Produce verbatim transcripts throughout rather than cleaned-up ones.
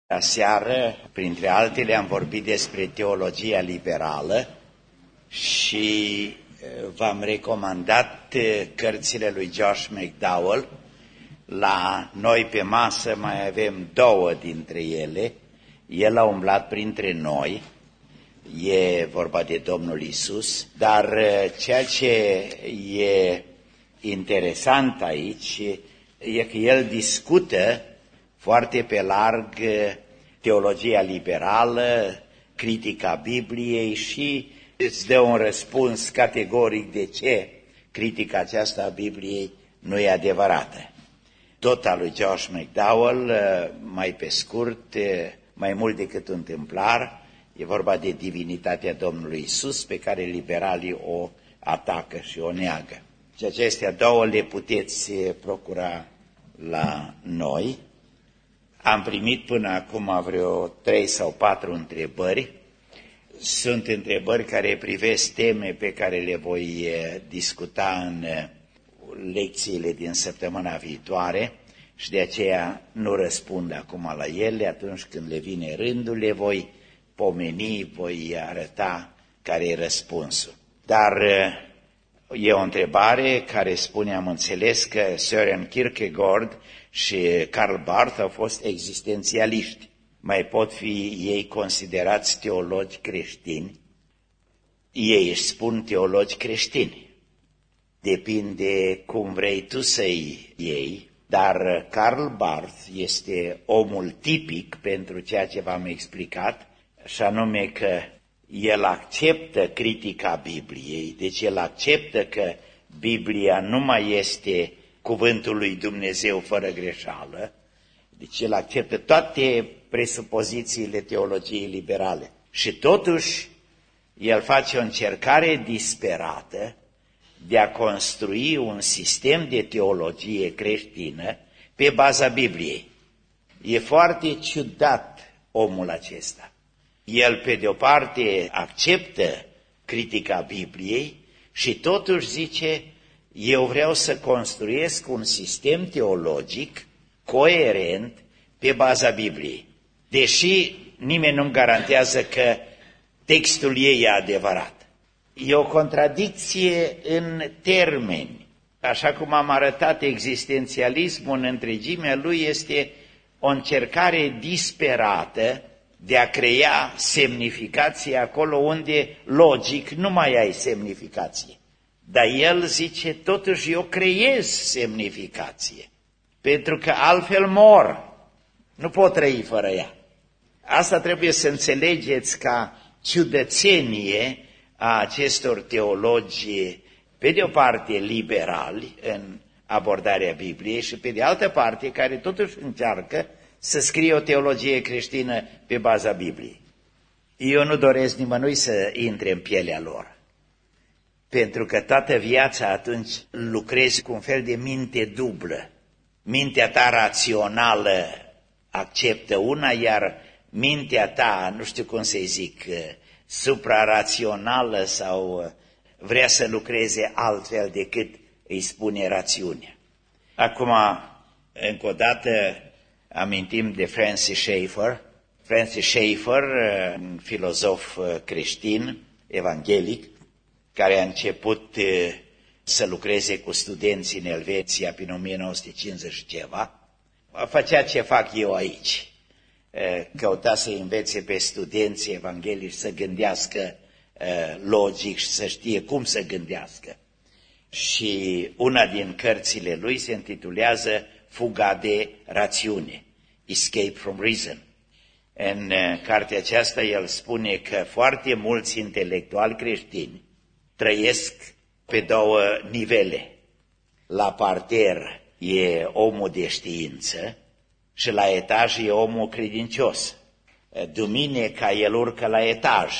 Aseară, printre altele, am vorbit despre teologia liberală și v-am recomandat cărțile lui Josh McDowell. La noi pe masă mai avem două dintre ele. El a umblat printre noi, e vorba de Domnul Iisus, dar ceea ce e interesant aici e că el discută foarte pe larg teologia liberală, critica Bibliei și îți dă un răspuns categoric de ce critica aceasta a Bibliei nu e adevărată. Tot al lui Josh McDowell, mai pe scurt, mai mult decât un tâmplar, e vorba de divinitatea Domnului Iisus, pe care liberalii o atacă și o neagă. Și acestea două le puteți procura la noi. Am primit până acum vreo trei sau patru întrebări. Sunt întrebări care privesc teme pe care le voi discuta în lecțiile din săptămâna viitoare și de aceea nu răspund acum la ele. Atunci când le vine rândul, le voi pomeni, voi arăta care e răspunsul. Dar e o întrebare care spune, am înțeles că Søren Kierkegaard și Karl Barth au fost existențialiști. Mai pot fi ei considerați teologi creștini? Ei își spun teologi creștini. Depinde cum vrei tu să-i iei, dar Karl Barth este omul tipic pentru ceea ce v-am explicat, și anume că el acceptă critica Bibliei, deci el acceptă că Biblia nu mai este cuvântul lui Dumnezeu fără greșeală, deci el acceptă toate presupozițiile teologiei liberale. Și totuși, el face o încercare disperată de a construi un sistem de teologie creștină pe baza Bibliei. E foarte ciudat omul acesta. El, pe de o parte, acceptă critica Bibliei și totuși zice, eu vreau să construiesc un sistem teologic coerent pe baza Bibliei. Deși nimeni nu-mi garantează că textul ei e adevărat. E o contradicție în termeni. Așa cum am arătat, existențialismul în întregimea lui este o încercare disperată de a crea semnificație acolo unde, logic, nu mai ai semnificație. Dar el zice, totuși eu creez semnificație, pentru că altfel mor, nu pot trăi fără ea. Asta trebuie să înțelegeți ca ciudățenie a acestor teologi, pe de o parte liberali în abordarea Bibliei și pe de altă parte care totuși încearcă să scrie o teologie creștină pe baza Bibliei. Eu nu doresc nimănui să intre în pielea lor, pentru că toată viața atunci lucrezi cu un fel de minte dublă. Mintea ta rațională acceptă una, iar mintea ta, nu știu cum să-i zic, suprarațională sau vrea să lucreze altfel decât îi spune rațiunea. Acum, încă o dată, amintim de Francis Schaeffer. Francis Schaeffer, un filozof creștin, evanghelic, care a început să lucreze cu studenții în Elveția prin o mie nouă sute cincizeci și ceva, făcea ce fac eu aici. Căuta să învețe pe studenții evanghelici să gândească logic și să știe cum să gândească. Și una din cărțile lui se intitulează Fuga de rațiune, Escape from Reason. În cartea aceasta el spune că foarte mulți intelectuali creștini trăiesc pe două nivele. La parter e omul de știință și la etaj e omul credincios. Duminica el urcă la etaj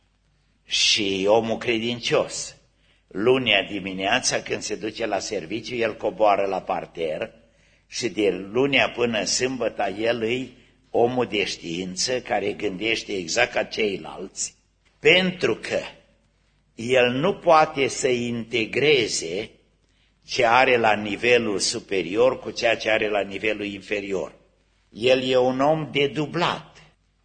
și omul credincios. Lunea dimineața când se duce la serviciu, el coboară la parter și de lunea până sâmbătă el îi omul de știință care gândește exact ca ceilalți, pentru că el nu poate să integreze ce are la nivelul superior cu ceea ce are la nivelul inferior. El e un om dedublat.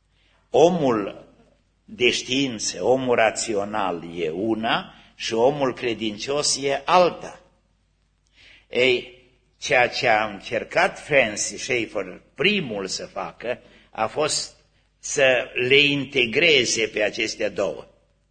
Omul de știință, omul rațional e una și omul credincios e alta. Ei, ceea ce a încercat Francis Schaeffer primul să facă a fost să le integreze pe acestea două.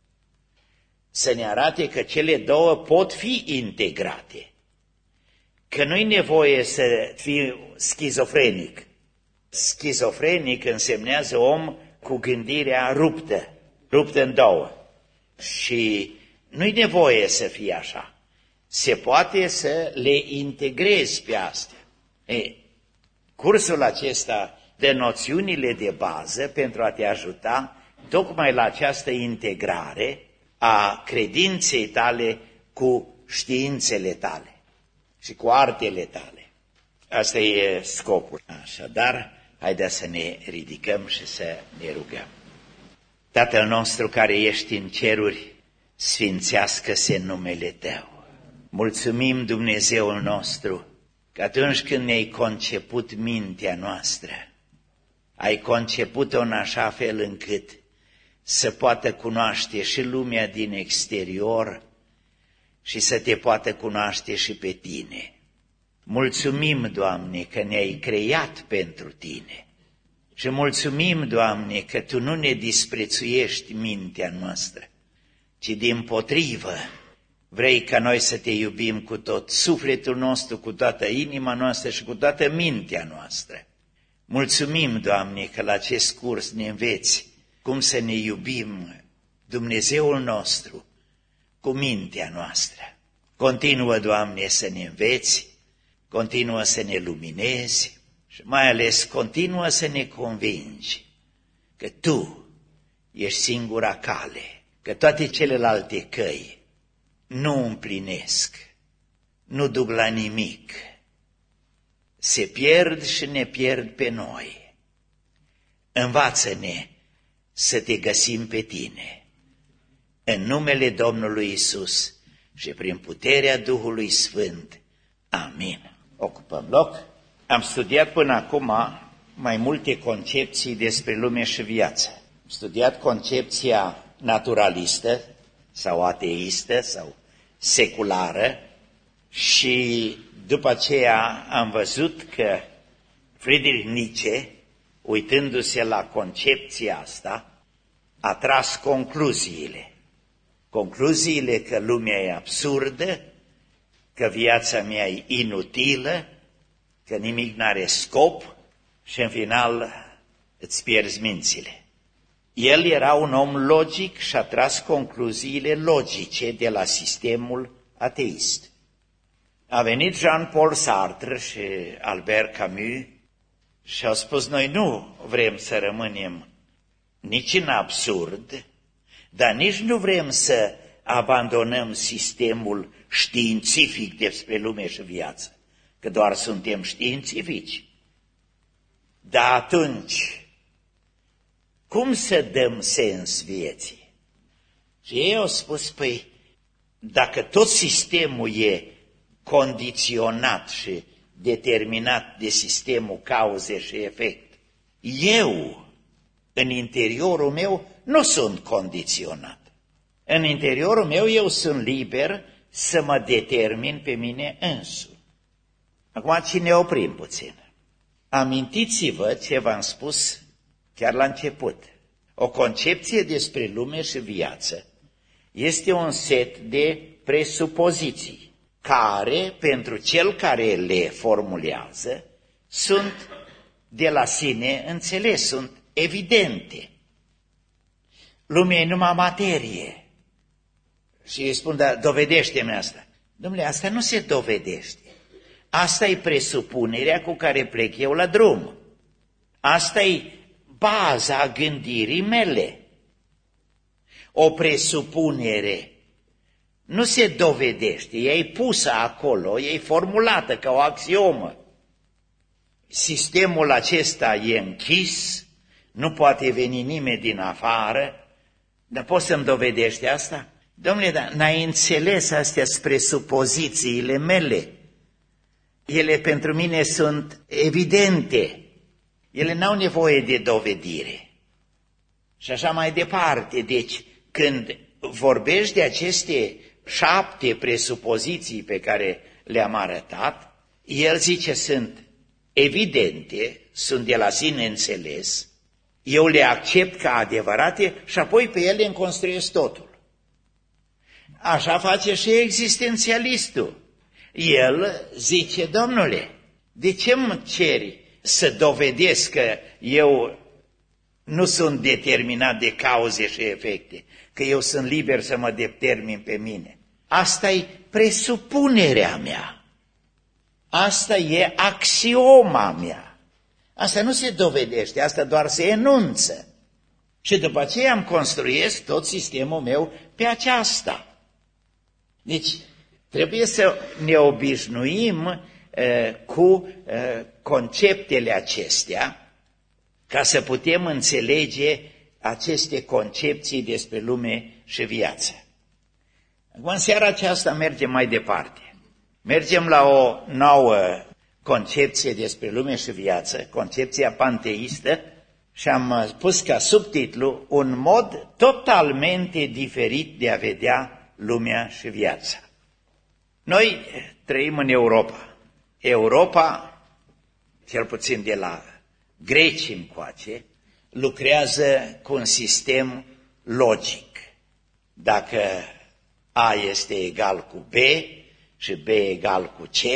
Să ne arate că cele două pot fi integrate. Că nu-i nevoie să fii schizofrenic. Schizofrenic însemnează om cu gândirea ruptă, ruptă în două. Și nu-i nevoie să fie așa. Se poate să le integrezi pe astea. E, cursul acesta dă noțiunile de bază pentru a te ajuta tocmai la această integrare a credinței tale cu științele tale și cu artele tale. Asta e scopul. Așadar, haideți să ne ridicăm și să ne rugăm. Tatăl nostru care ești în ceruri, sfințească-se numele Tău. Mulțumim, Dumnezeul nostru, că atunci când ne-ai conceput mintea noastră, ai conceput-o în așa fel încât să poată cunoaște și lumea din exterior și să te poată cunoaște și pe tine. Mulțumim, Doamne, că ne-ai creat pentru tine și mulțumim, Doamne, că Tu nu ne disprețuiești mintea noastră, ci dimpotrivă vrei ca noi să te iubim cu tot sufletul nostru, cu toată inima noastră și cu toată mintea noastră. Mulțumim, Doamne, că la acest curs ne înveți cum să ne iubim Dumnezeul nostru cu mintea noastră. Continuă, Doamne, să ne înveți, continuă să ne luminezi și mai ales continuă să ne convingi că Tu ești singura cale, că toate celelalte căi nu împlinesc, nu duc la nimic, se pierd și ne pierd pe noi. Învață-ne să Te găsim pe Tine, în numele Domnului Isus și prin puterea Duhului Sfânt. Amin. Ocupăm loc. Am studiat până acum mai multe concepții despre lume și viață. Am studiat concepția naturalistă sau ateistă sau seculară și după aceea am văzut că Friedrich Nietzsche, uitându-se la concepția asta, a tras concluziile. Concluziile că lumea e absurdă, că viața mea e inutilă, că nimic n-are scop și în final îți pierzi mințile. El era un om logic și a tras concluziile logice de la sistemul ateist. A venit Jean-Paul Sartre și Albert Camus și au spus, noi nu vrem să rămânem nici în absurd, dar nici nu vrem să abandonăm sistemul științific despre lume și viață, că doar suntem științifici. Dar atunci, cum să dăm sens vieții? Și ei au spus, păi, dacă tot sistemul e condiționat și determinat de sistemul cauze și efect, eu, în interiorul meu, nu sunt condiționat. În interiorul meu, eu sunt liber să mă determin pe mine însumi. Acum, ce ne oprim puțin? Amintiți-vă ce v-am spus chiar la început. O concepție despre lume și viață este un set de presupoziții care, pentru cel care le formulează, sunt de la sine înțeles, sunt evidente. Lumea e numai materie. Și îi spun, dar dovedește-mi asta. Dom'le, asta nu se dovedește. Asta e presupunerea cu care plec eu la drum. Asta e baza gândirii mele. O presupunere nu se dovedește, ea e pusă acolo, ea e formulată ca o axiomă. Sistemul acesta e închis, nu poate veni nimeni din afară, dar poți să-mi dovedești asta? Dom'le, dar n-ai înțeles astea spre supozițiile mele. Ele pentru mine sunt evidente. Ele n-au nevoie de dovedire. Și așa mai departe. Deci, când vorbești de aceste șapte presupoziții pe care le-am arătat, el zice sunt evidente, sunt de la sine înțeles, eu le accept ca adevărate și apoi pe ele îmi construiesc totul. Așa face și existențialistul. El zice, Domnule, de ce îmi ceri să dovedesc că eu nu sunt determinat de cauze și efecte, că eu sunt liber să mă determin pe mine? Asta e presupunerea mea. Asta e axioma mea. Asta nu se dovedește, asta doar se enunță. Și după aceea îmi construiesc tot sistemul meu pe aceasta. Deci trebuie să ne obișnuim uh, cu uh, conceptele acestea ca să putem înțelege aceste concepții despre lume și viață. Acum, în seara aceasta mergem mai departe. Mergem la o nouă concepție despre lume și viață, concepția panteistă, și am pus ca subtitlu un mod totalmente diferit de a vedea lumea și viața. Noi trăim în Europa. Europa, cel puțin de la greci încoace, lucrează cu un sistem logic. Dacă A este egal cu B și B egal cu C,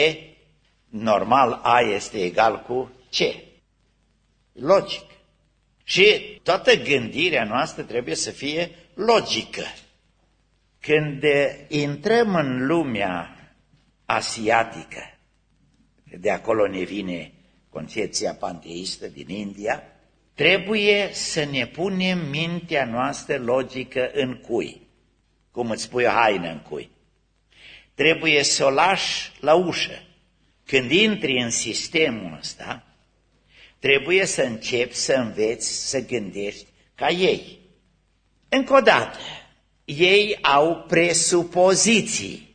normal A este egal cu C. Logic. Și toată gândirea noastră trebuie să fie logică. Când intrăm în lumea asiatică, de acolo ne vine concepția panteistă din India, trebuie să ne punem mintea noastră logică în cui. Cum îți pui o haină în cui. Trebuie să o lași la ușă. Când intri în sistemul ăsta, trebuie să începi să înveți să gândești ca ei. Încă o dată, ei au presupoziții.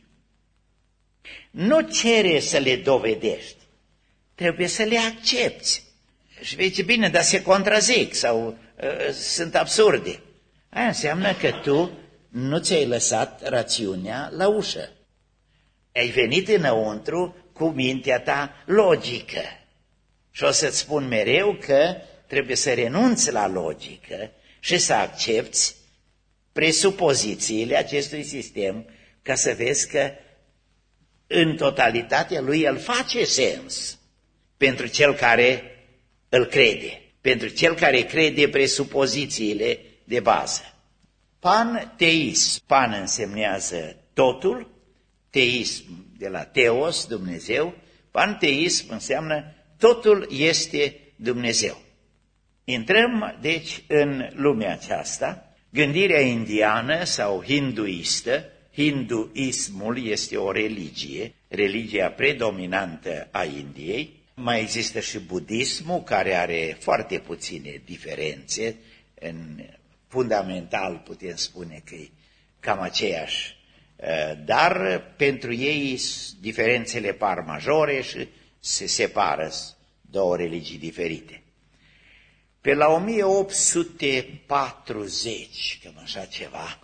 Nu cere să le dovedești, trebuie să le accepti. Și vezi, bine, dar se contrazic sau uh, sunt absurde. Aia înseamnă că tu nu ți-ai lăsat rațiunea la ușă. Ai venit înăuntru cu mintea ta logică. Și o să-ți spun mereu că trebuie să renunți la logică și să accepti presupozițiile acestui sistem ca să vezi că în totalitatea lui el face sens pentru cel care îl crede, pentru cel care crede presupozițiile de bază. Panteism, pan însemnează totul, teism de la teos, Dumnezeu, panteism înseamnă totul este Dumnezeu. Intrăm, deci, în lumea aceasta. Gândirea indiană sau hinduistă, hinduismul este o religie, religia predominantă a Indiei. Mai există și budismul, care are foarte puține diferențe. În fundamental putem spune că e cam aceeași. Dar pentru ei diferențele par majore și se separă două religii diferite. Pe la o mie opt sute patruzeci, cam așa ceva,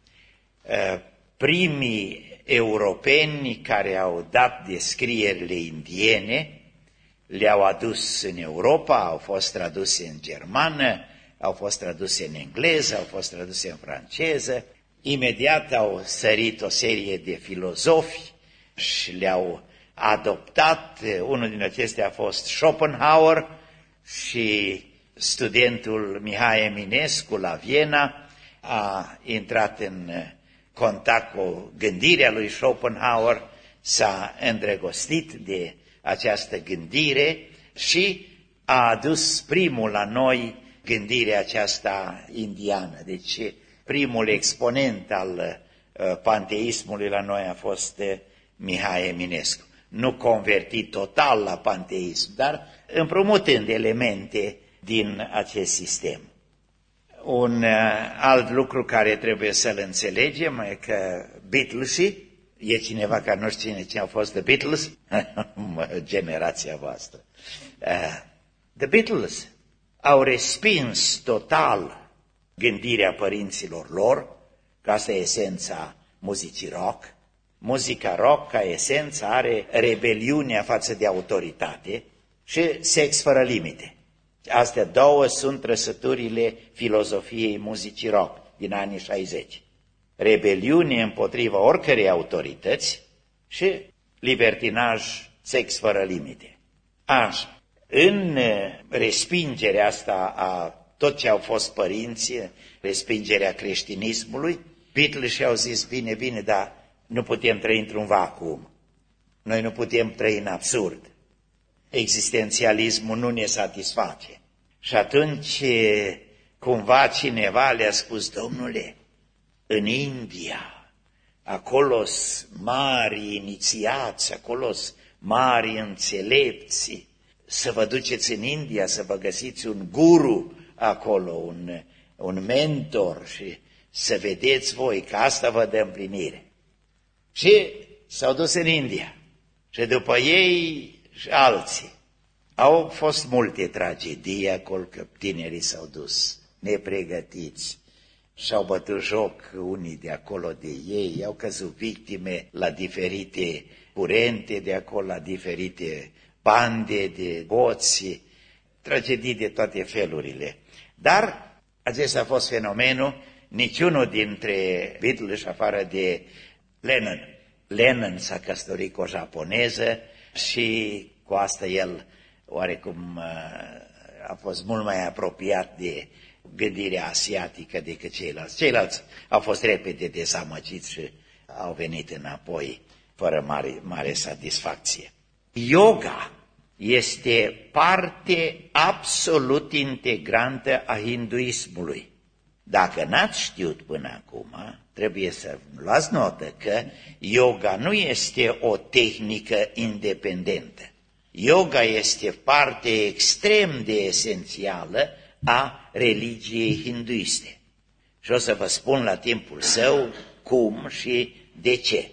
primii europeni care au dat descrierile indiene le-au adus în Europa, au fost traduse în germană, au fost traduse în engleză, au fost traduse în franceză. Imediat au sărit o serie de filozofi și le-au adoptat. Unul din acestea a fost Schopenhauer și studentul Mihai Eminescu la Viena a intrat în contact cu gândirea lui Schopenhauer, s-a îndrăgostit de această gândire și a adus primul la noi gândirea aceasta indiană. Deci primul exponent al panteismului la noi a fost Mihai Eminescu. Nu convertit total la panteism, dar împrumutând elemente din acest sistem. Un alt lucru care trebuie să-l înțelegem e că Beatlesii, e cineva care nu știe cine au fost The Beatles? Generația voastră. Uh, The Beatles au respins total gândirea părinților lor, că asta e esența muzicii rock. Muzica rock, ca esență, are rebeliunea față de autoritate și sex fără limite. Astea două sunt trăsăturile filozofiei muzicii rock din anii șaizeci. Rebeliune împotriva oricărei autorități și libertinaj, sex fără limite. Așa, în respingerea asta a tot ce au fost părinții, respingerea creștinismului, Beatles și-au zis, bine, bine, dar nu putem trăi într-un vacuum. Noi nu putem trăi în absurd. Existențialismul nu ne satisface. Și atunci, cumva, cineva le-a spus, domnule, în India, acolo-s mari inițiați, acolo-s mari înțelepți, să vă duceți în India, să vă găsiți un guru acolo, un, un mentor și să vedeți voi că asta vă dă împlinire. Și s-au dus în India și după ei și alții. Au fost multe tragedii acolo, că tinerii s-au dus nepregătiți și-au bătut joc unii de acolo de ei, au căzut victime la diferite curente de acolo, la diferite bande de hoți, tragedii de toate felurile. Dar acesta a fost fenomenul, niciunul dintre Beatles, afară de Lennon. Lennon s-a căsătorit cu o japoneză și cu asta el oarecum a fost mult mai apropiat de gândirea asiatică decât ceilalți. Ceilalți au fost repede dezamăgiți și au venit înapoi fără mare, mare satisfacție. Yoga este parte absolut integrantă a hinduismului. Dacă n-ați știut până acum, trebuie să luați notă că yoga nu este o tehnică independentă. Yoga este parte extrem de esențială a religiei hinduiste. Și o să vă spun la timpul său cum și de ce.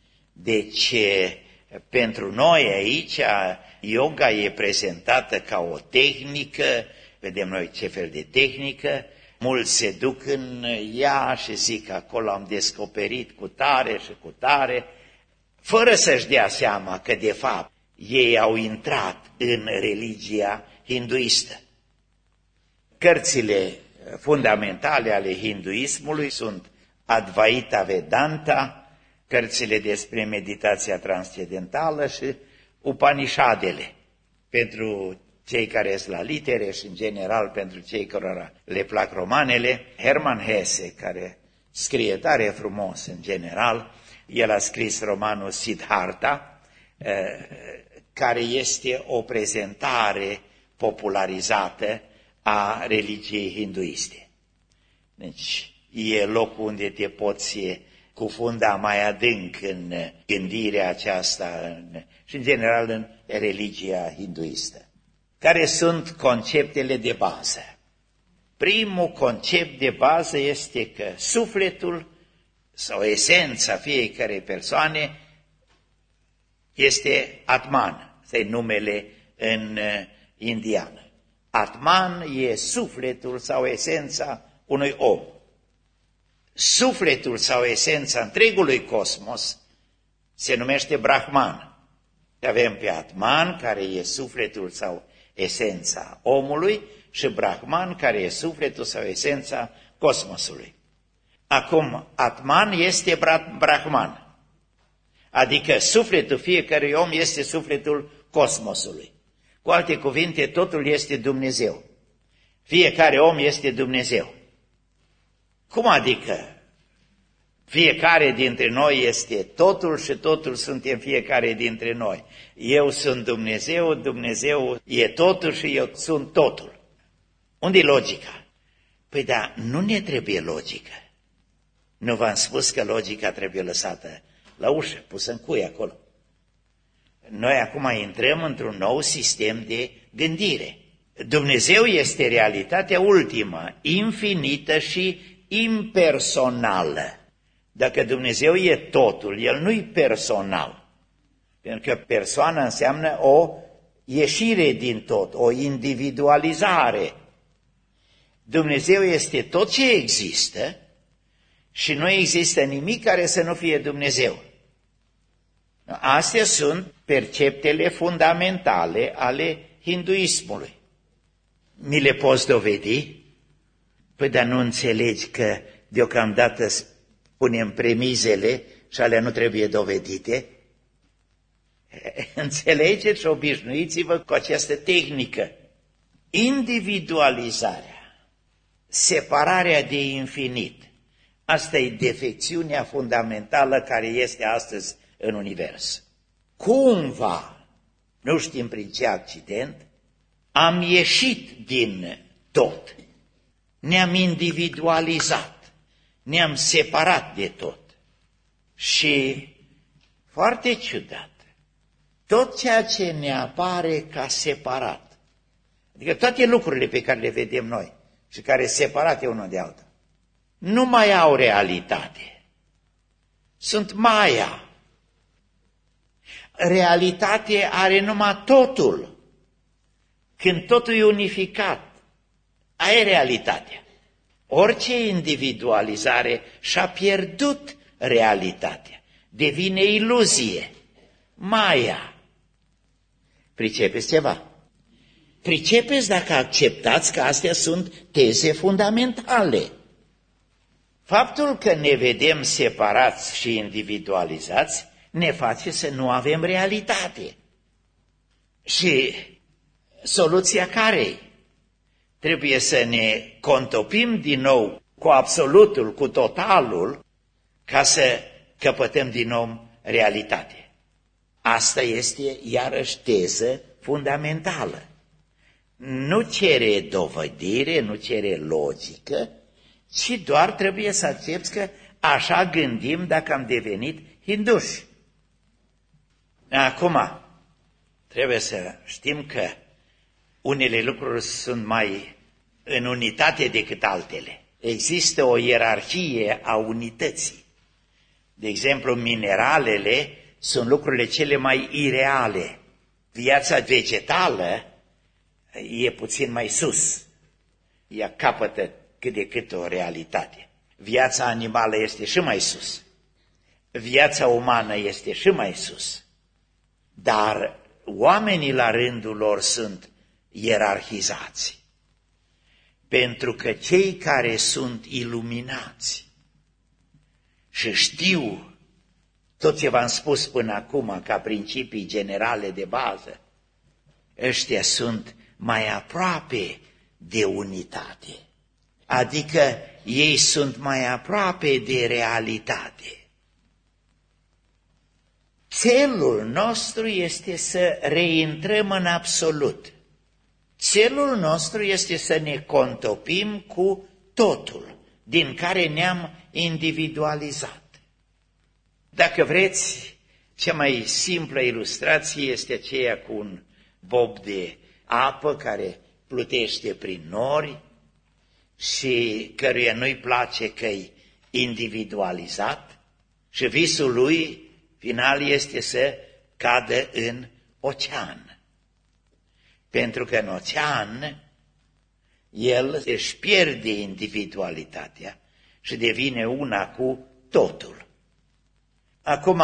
Deci, pentru noi aici, yoga e prezentată ca o tehnică, vedem noi ce fel de tehnică, mulți se duc în ea și zic că acolo am descoperit cu tare și cu tare, fără să-și dea seama că de fapt ei au intrat în religia hinduistă. Cărțile fundamentale ale hinduismului sunt Advaita Vedanta, cărțile despre meditația transcendentală și Upanishadele. Pentru cei care sunt la litere și în general pentru cei care le plac romanele, Hermann Hesse, care scrie tare frumos în general, el a scris romanul Siddhartha, care este o prezentare popularizată a religiei hinduiste. Deci e locul unde te poți cufunda mai adânc în gândirea aceasta și în general în religia hinduistă. Care sunt conceptele de bază? Primul concept de bază este că sufletul sau esența fiecărei persoane este Atman, ăsta e numele în indiană. Atman e sufletul sau esența unui om. Sufletul sau esența întregului cosmos se numește Brahman. Avem pe Atman, care e sufletul sau esența omului, și Brahman, care e sufletul sau esența cosmosului. Acum, Atman este Brahman, adică sufletul fiecărui om este sufletul cosmosului. Cu alte cuvinte, totul este Dumnezeu. Fiecare om este Dumnezeu. Cum adică? Fiecare dintre noi este totul și totul suntem fiecare dintre noi. Eu sunt Dumnezeu, Dumnezeu e totul și eu sunt totul. Unde e logica? Păi da, nu ne trebuie logică. Nu v-am spus că logica trebuie lăsată la ușă, pusă în cui acolo. Noi acum intrăm într-un nou sistem de gândire. Dumnezeu este realitatea ultimă, infinită și impersonală. Dacă Dumnezeu e totul, El nu-i personal. Pentru că persoana înseamnă o ieșire din tot, o individualizare Dumnezeu este tot ce există și nu există nimic care să nu fie Dumnezeu. Astea sunt perceptele fundamentale ale hinduismului. Mi le poți dovedi? Păi, dar nu înțelegi că deocamdată punem premizele și alea nu trebuie dovedite? Înțelegeți și obișnuiți-vă cu această tehnică. Individualizarea, separarea de infinit, asta e defecțiunea fundamentală care este astăzi în univers. Cumva, nu știm prin ce accident, am ieșit din tot, ne-am individualizat, ne-am separat de tot. Și, foarte ciudat, tot ceea ce ne apare ca separat, adică toate lucrurile pe care le vedem noi și care sunt separate unul de altul, nu mai au realitate. Sunt maia. Realitate are numai totul. Când totul e unificat, aia e realitatea. Orice individualizare și-a pierdut realitatea. Devine iluzie, maia. Pricepeți ceva? Pricepeți dacă acceptați că astea sunt teze fundamentale. Faptul că ne vedem separați și individualizați ne face să nu avem realitate. Și soluția care-i? Trebuie să ne contopim din nou cu absolutul, cu totalul, ca să căpătăm din nou realitate. Asta este iarăși teză fundamentală. Nu cere dovedire, nu cere logică, ci doar trebuie să accepți că așa gândim dacă am devenit hinduși. Acum, trebuie să știm că unele lucruri sunt mai în unitate decât altele. Există o ierarhie a unității. De exemplu, mineralele sunt lucrurile cele mai ireale. Viața vegetală e puțin mai sus. Ea capătă cât de cât o realitate. Viața animală este și mai sus. Viața umană este și mai sus. Dar oamenii la rândul lor sunt ierarhizați. Pentru că cei care sunt iluminați și știu tot ce v-am spus până acum ca principii generale de bază, ăștia sunt mai aproape de unitate. Adică ei sunt mai aproape de realitate. Țelul nostru este să reintrăm în absolut. Țelul nostru este să ne contopim cu totul, din care ne-am individualizat. Dacă vreți, cea mai simplă ilustrație este aceea cu un bob de apă care plutește prin nori și căruia nu-i place că-i individualizat și visul lui final este să cadă în ocean. Pentru că în ocean el își pierde individualitatea și devine una cu totul. Acum,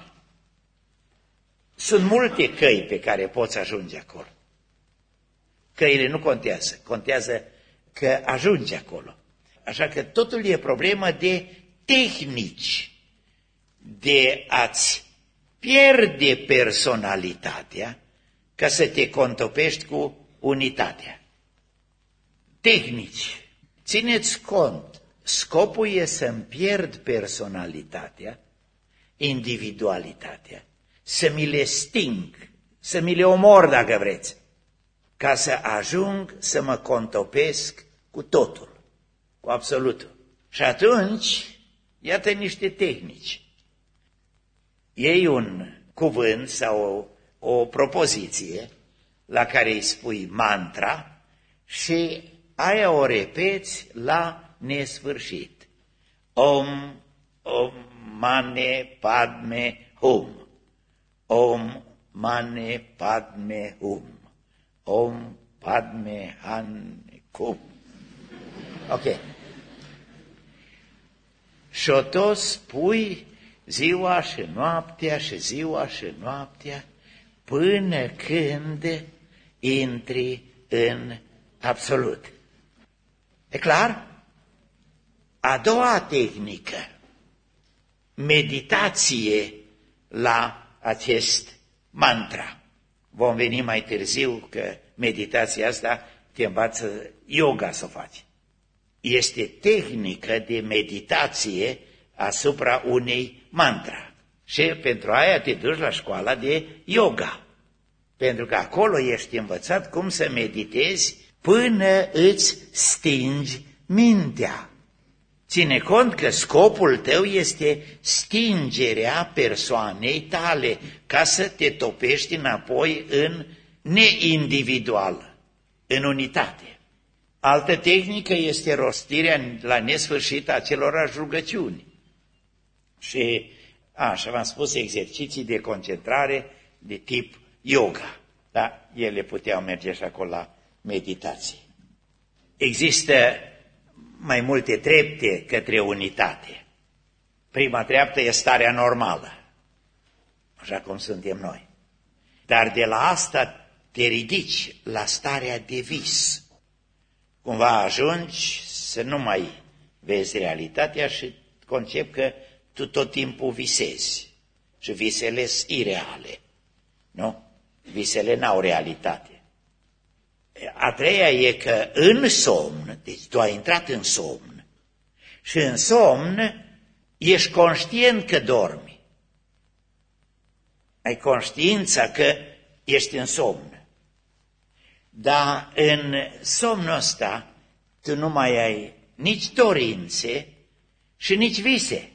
sunt multe căi pe care poți ajunge acolo. Căile nu contează, contează că ajungi acolo. Așa că totul e problemă de tehnici, de a-ți pierde personalitatea ca să te contopești cu unitatea. Tehnici. Țineți cont, scopul e să-mi pierd personalitatea, individualitatea, să mi le sting, să mi le omor dacă vreți, ca să ajung să mă contopesc cu totul, cu absolutul. Și atunci, iată niște tehnici. Iei un cuvânt sau o, o propoziție la care îi spui mantra și aia o repeți la nesfârșit. Om, om, mane, padme, hum. Om, mane, padme, hum. Om, padme, hane, cum. Ok. Și-o tot spui ziua și noaptea și ziua și noaptea până când intri în absolut. E clar? A doua tehnică, meditație la acest mantra. Vom veni mai târziu că meditația asta te învață yoga să o faci. Este tehnică de meditație asupra unei mantra. Și pentru aia te duci la școala de yoga. Pentru că acolo ești învățat cum să meditezi până îți stingi mintea. Ține cont că scopul tău este stingerea persoanei tale, ca să te topești înapoi în neindividual, în unitate. Altă tehnică este rostirea la nesfârșit a acelorași rugăciuni. Și, așa v-am spus, exerciții de concentrare de tip yoga. Da? Ele puteau merge și acolo la meditație. Există mai multe trepte către unitate. Prima treaptă e starea normală, așa cum suntem noi. Dar de la asta te ridici la starea de vis. Cumva ajungi să nu mai vezi realitatea și concepi că tu tot timpul visezi. Și visele sunt ireale. Nu? Visele n-au realitate. A treia e că în somn, deci tu ai intrat în somn, și în somn ești conștient că dormi. Ai conștiința că ești în somn. Dar în somnul ăsta tu nu mai ai nici dorințe și nici vise.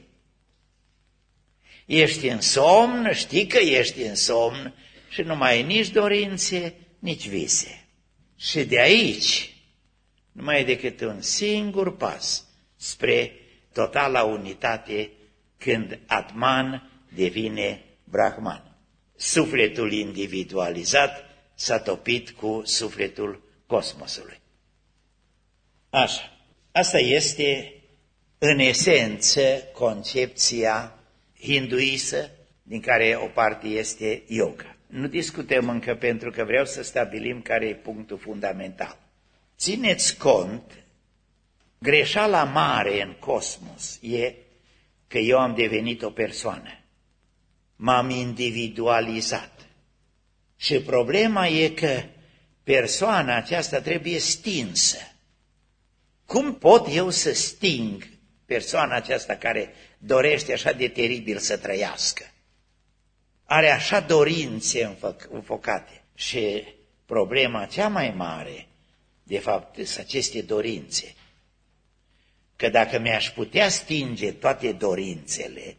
Ești în somn, știi că ești în somn și nu mai ai nici dorințe, nici vise. Și de aici nu mai e decât un singur pas spre totala unitate când Atman devine Brahman. Sufletul individualizat s-a topit cu sufletul cosmosului. Așa. Asta este în esență concepția hinduisă, din care o parte este yoga. Nu discutăm încă pentru că vreau să stabilim care e punctul fundamental. Țineți cont, greșeala mare în cosmos e că eu am devenit o persoană. M-am individualizat. Și problema e că persoana aceasta trebuie stinsă. Cum pot eu să sting persoana aceasta care dorește așa de teribil să trăiască? Are așa dorințe înfocate. Și problema cea mai mare, de fapt, sunt aceste dorințe. Că dacă mi-aș putea stinge toate dorințele,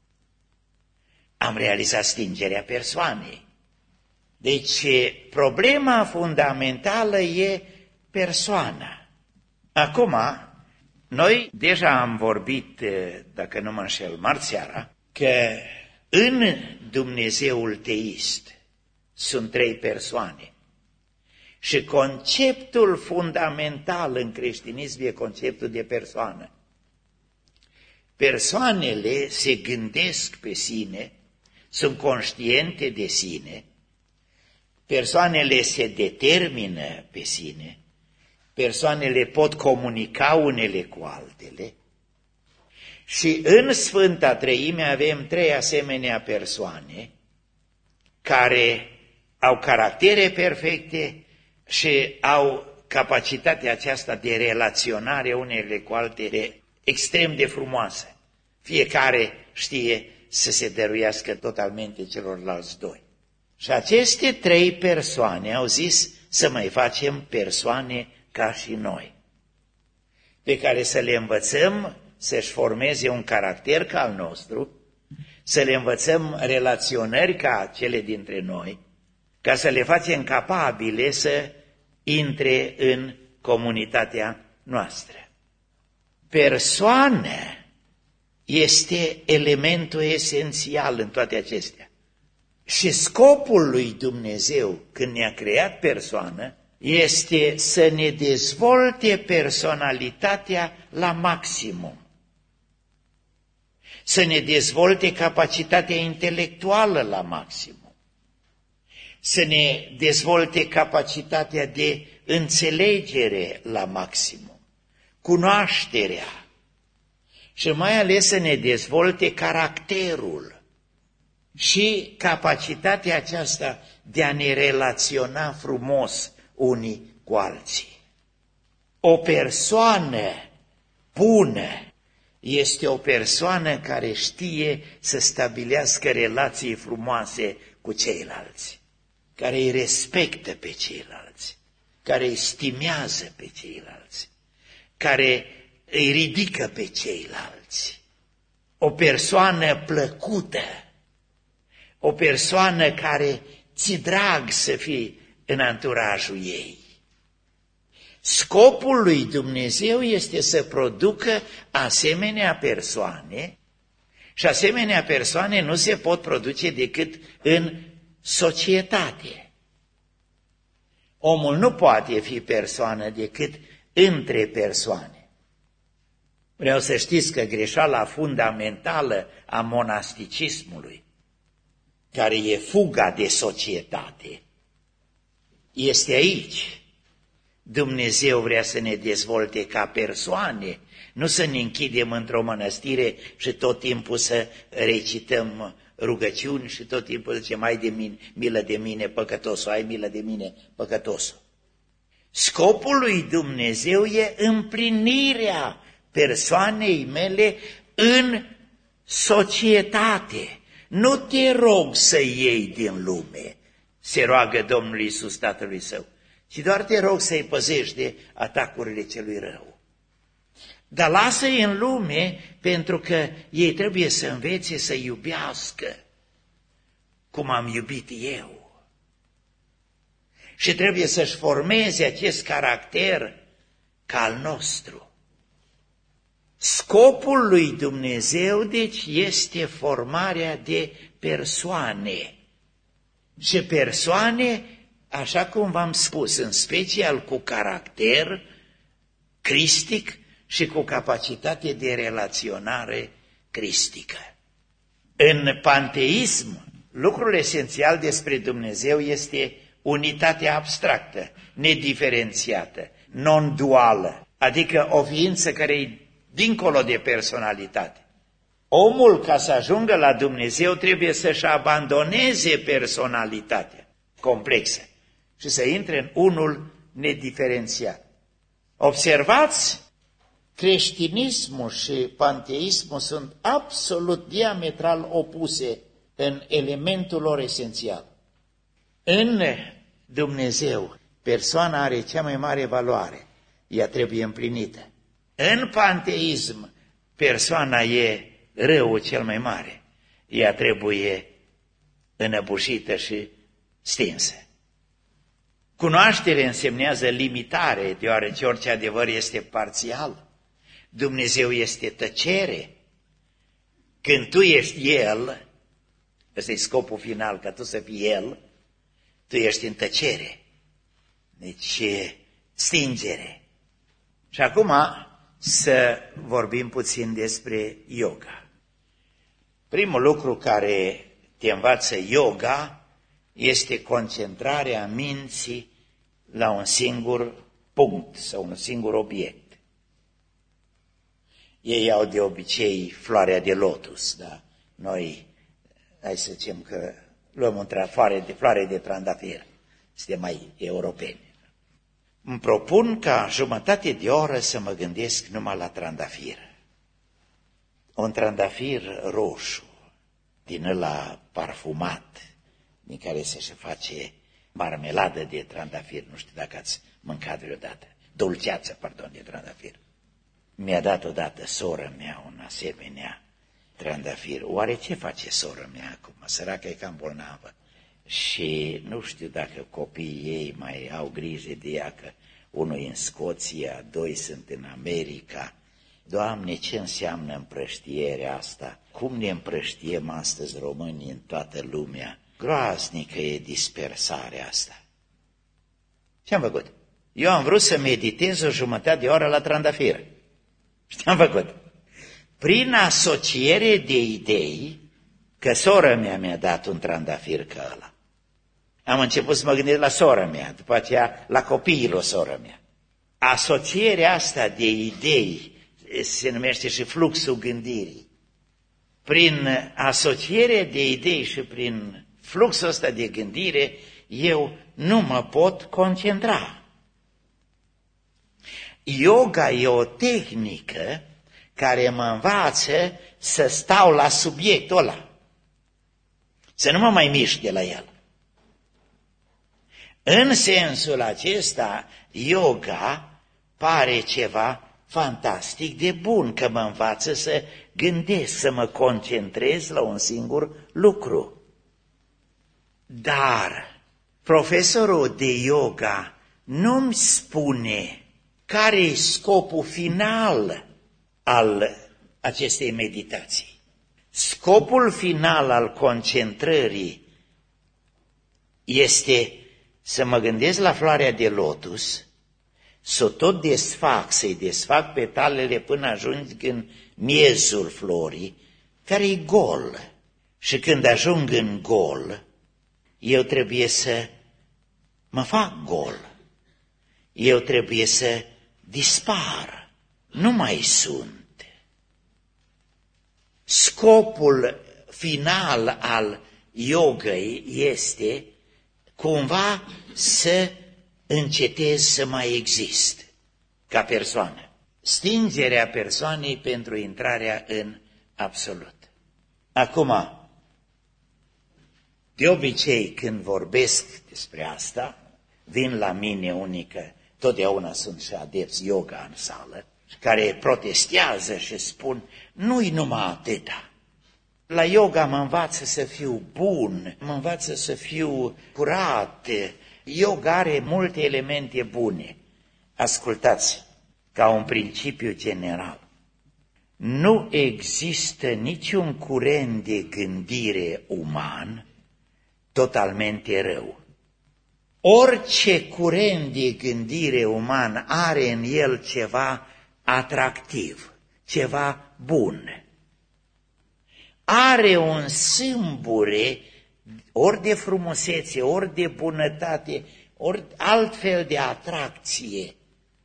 am realizat stingerea persoanei. Deci, problema fundamentală e persoana. Acum, noi deja am vorbit, dacă nu mă înșel, marți seara, că în Dumnezeul teist sunt trei persoane. Și conceptul fundamental în creștinism e conceptul de persoană. Persoanele se gândesc pe sine, sunt conștiente de sine, persoanele se determină pe sine, persoanele pot comunica unele cu altele și în Sfânta Treime avem trei asemenea persoane care au caractere perfecte și au capacitatea aceasta de relaționare unele cu altele extrem de frumoasă. Fiecare știe să se dăruiască totalmente celorlalți doi. Și aceste trei persoane au zis să mai facem persoane ca și noi, pe care să le învățăm să-și formeze un caracter ca al nostru, să le învățăm relaționări ca cele dintre noi, ca să le facem capabile să intre în comunitatea noastră. Persoană este elementul esențial în toate acestea. Și scopul lui Dumnezeu, când ne-a creat persoană, este să ne dezvolte personalitatea la maximum, să ne dezvolte capacitatea intelectuală la maximum, să ne dezvolte capacitatea de înțelegere la maximum, cunoașterea și mai ales să ne dezvolte caracterul și capacitatea aceasta de a ne relaționa frumos unii cu alții. O persoană bună este o persoană care știe să stabilească relații frumoase cu ceilalți, care îi respectă pe ceilalți, care îi stimează pe ceilalți, care îi ridică pe ceilalți. O persoană plăcută, o persoană care ți-e drag să fii în anturajul ei. Scopul lui Dumnezeu este să producă asemenea persoane și asemenea persoane nu se pot produce decât în societate. Omul nu poate fi persoană decât între persoane. Vreau să știți că greșeala fundamentală a monasticismului, care e fuga de societate, este aici. Dumnezeu vrea să ne dezvolte ca persoane, nu să ne închidem într-o mănăstire și tot timpul să recităm rugăciuni și tot timpul zicem, ai de mine, milă de mine, păcătosul, ai milă de mine, păcătosul. Scopul lui Dumnezeu e împlinirea persoanei mele în societate. Nu te rog să iei din lume, se roagă Domnul Iisus Tatălui Său, ci doar te rog să-i păzești de atacurile celui rău. Dar lasă-i în lume pentru că ei trebuie să învețe să iubească cum am iubit eu. Și trebuie să-și formeze acest caracter ca al nostru. Scopul lui Dumnezeu, deci, este formarea de persoane. Și persoane, așa cum v-am spus, în special cu caracter cristic și cu capacitate de relaționare cristică. În panteism, lucrul esențial despre Dumnezeu este unitatea abstractă, nediferențiată, non-duală, adică o ființă care e dincolo de personalitate. Omul, ca să ajungă la Dumnezeu, trebuie să-și abandoneze personalitatea complexă și să intre în unul nediferențiat. Observați, creștinismul și panteismul sunt absolut diametral opuse în elementul lor esențial. În Dumnezeu, persoana are cea mai mare valoare, ea trebuie împlinită. În panteism, persoana e răul cel mai mare, ea trebuie înăbușită și stinsă. Cunoaștere însemnează limitare, deoarece orice adevăr este parțial. Dumnezeu este tăcere. Când tu ești El, ăsta e scopul final, ca tu să fii El, tu ești în tăcere. Deci, stingere. Și acum să vorbim puțin despre yoga. Primul lucru care te învață yoga este concentrarea minții la un singur punct sau un singur obiect. Ei au de obicei floarea de lotus, dar noi, hai să zicem că luăm între floare de, floare de trandafir, suntem mai europeni. Îmi propun ca jumătate de oră să mă gândesc numai la trandafir. Un trandafir roșu, din ăla parfumat, din care se și face marmeladă de trandafir. Nu știu dacă ați mâncat vreodată. Dulceață, pardon, de trandafir. Mi-a dat odată soră mea un asemenea trandafir. Oare ce face soră mea acum? Săraca e cam bolnavă. Și nu știu dacă copiii ei mai au grijă de ea, că unul e în Scoția, doi sunt în America. Doamne, ce înseamnă împrăștierea asta? Cum ne împrăștiem astăzi românii în toată lumea? Groaznică e dispersarea asta. Ce am făcut? Eu am vrut să meditez o jumătate de oră la trandafir. Și ce am făcut? Prin asociere de idei, că sora mea mi-a dat un trandafir ca ăla. Am început să mă gândesc la sora mea, după aceea la copiii lui sora mea. Asocierea asta de idei se numește și fluxul gândirii. Prin asociere de idei și prin fluxul ăsta de gândire, eu nu mă pot concentra. Yoga e o tehnică care mă învață să stau la subiectul ăla, să nu mă mai mișc de la el. În sensul acesta, yoga pare ceva fantastic de bun, că mă învață să gândesc, să mă concentrez la un singur lucru. Dar profesorul de yoga nu-mi spune care e scopul final al acestei meditații. Scopul final al concentrării este să mă gândesc la floarea de lotus, să o tot desfac, să-i desfac petalele până ajung în miezul florii, care e gol. Și când ajung în gol, eu trebuie să mă fac gol. Eu trebuie să dispar. Nu mai sunt. Scopul final al yogei este cumva să încetez să mai exist ca persoană. Stingerea persoanei pentru intrarea în absolut. Acum, de obicei când vorbesc despre asta, vin la mine unii, că totdeauna sunt și adepți yoga în sală, care protestează și spun, nu-i numai atâta. La yoga mă învață să fiu bun, mă învață să fiu curat. Yoga are multe elemente bune. Ascultați, ca un principiu general, nu există niciun curent de gândire uman totalmente rău. Orice curent de gândire uman are în el ceva atractiv, ceva bun. Are un sâmbure ori de frumusețe, ori de bunătate, ori altfel de atracție.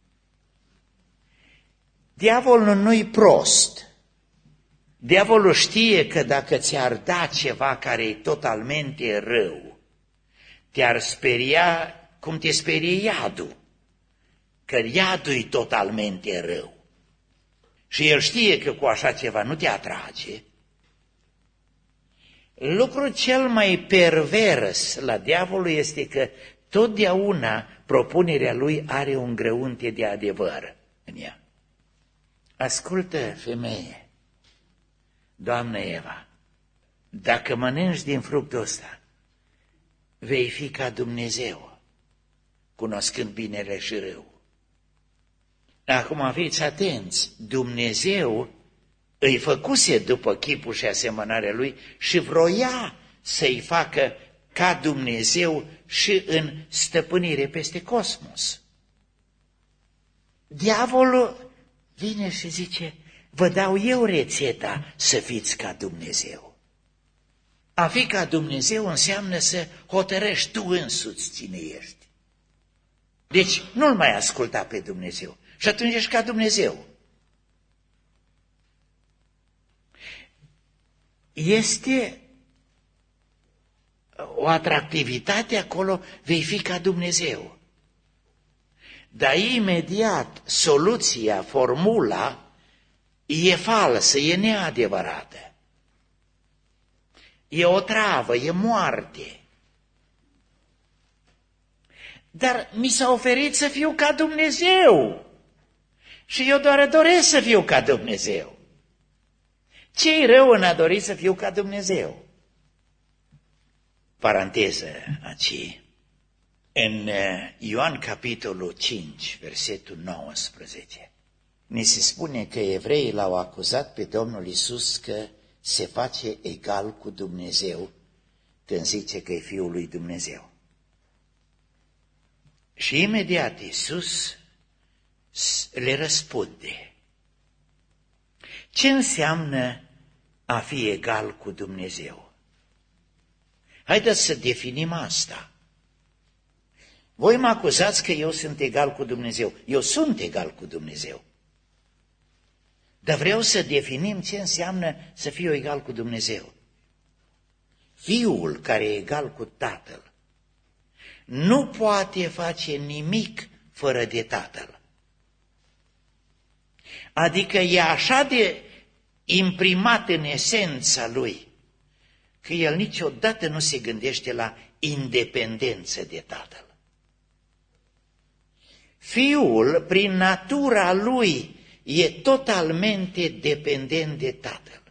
Diavolul nu-i prost. Diavolul știe că dacă ți-ar da ceva care e totalmente rău, te-ar speria cum te sperie iadul, că iadul e totalmente rău. Și el știe că cu așa ceva nu te atrage. Lucrul cel mai pervers la diavolul este că totdeauna propunerea lui are un grăunte de adevăr în ea. Ascultă, femeie, doamnă Eva, dacă mănânci din fructul ăsta, vei fi ca Dumnezeu, cunoscând binele și rău. Acum fiți atenți, Dumnezeu îi făcuse după chipul și asemănarea lui și vroia să-i facă ca Dumnezeu și în stăpânire peste cosmos. Diavolul vine și zice, vă dau eu rețeta să fiți ca Dumnezeu. A fi ca Dumnezeu înseamnă să hotărăști tu însuți cine ești. Deci nu-L mai asculta pe Dumnezeu și atunci ești ca Dumnezeu. Este o atractivitate acolo, vei fi ca Dumnezeu. Dar imediat soluția, formula, e falsă, e neadevărată. E o travă, e moarte. Dar mi s-a oferit să fiu ca Dumnezeu. Și eu doar doresc să fiu ca Dumnezeu. Ce-i rău în a dori să fiu ca Dumnezeu? Paranteză aici. În Ioan capitolul cinci, versetul nouăsprezece, ni se spune că evreii l-au acuzat pe Domnul Iisus că se face egal cu Dumnezeu când zice că e Fiul lui Dumnezeu. Și imediat Iisus le răspunde. Ce înseamnă a fi egal cu Dumnezeu? Haideți să definim asta. Voi mă acuzați că eu sunt egal cu Dumnezeu. Eu sunt egal cu Dumnezeu. Dar vreau să definim ce înseamnă să fiu egal cu Dumnezeu. Fiul care e egal cu Tatăl nu poate face nimic fără de Tatăl. Adică e așa de imprimat în esența lui că el niciodată nu se gândește la independență de Tatăl. Fiul, prin natura lui, e totalmente dependent de Tatăl.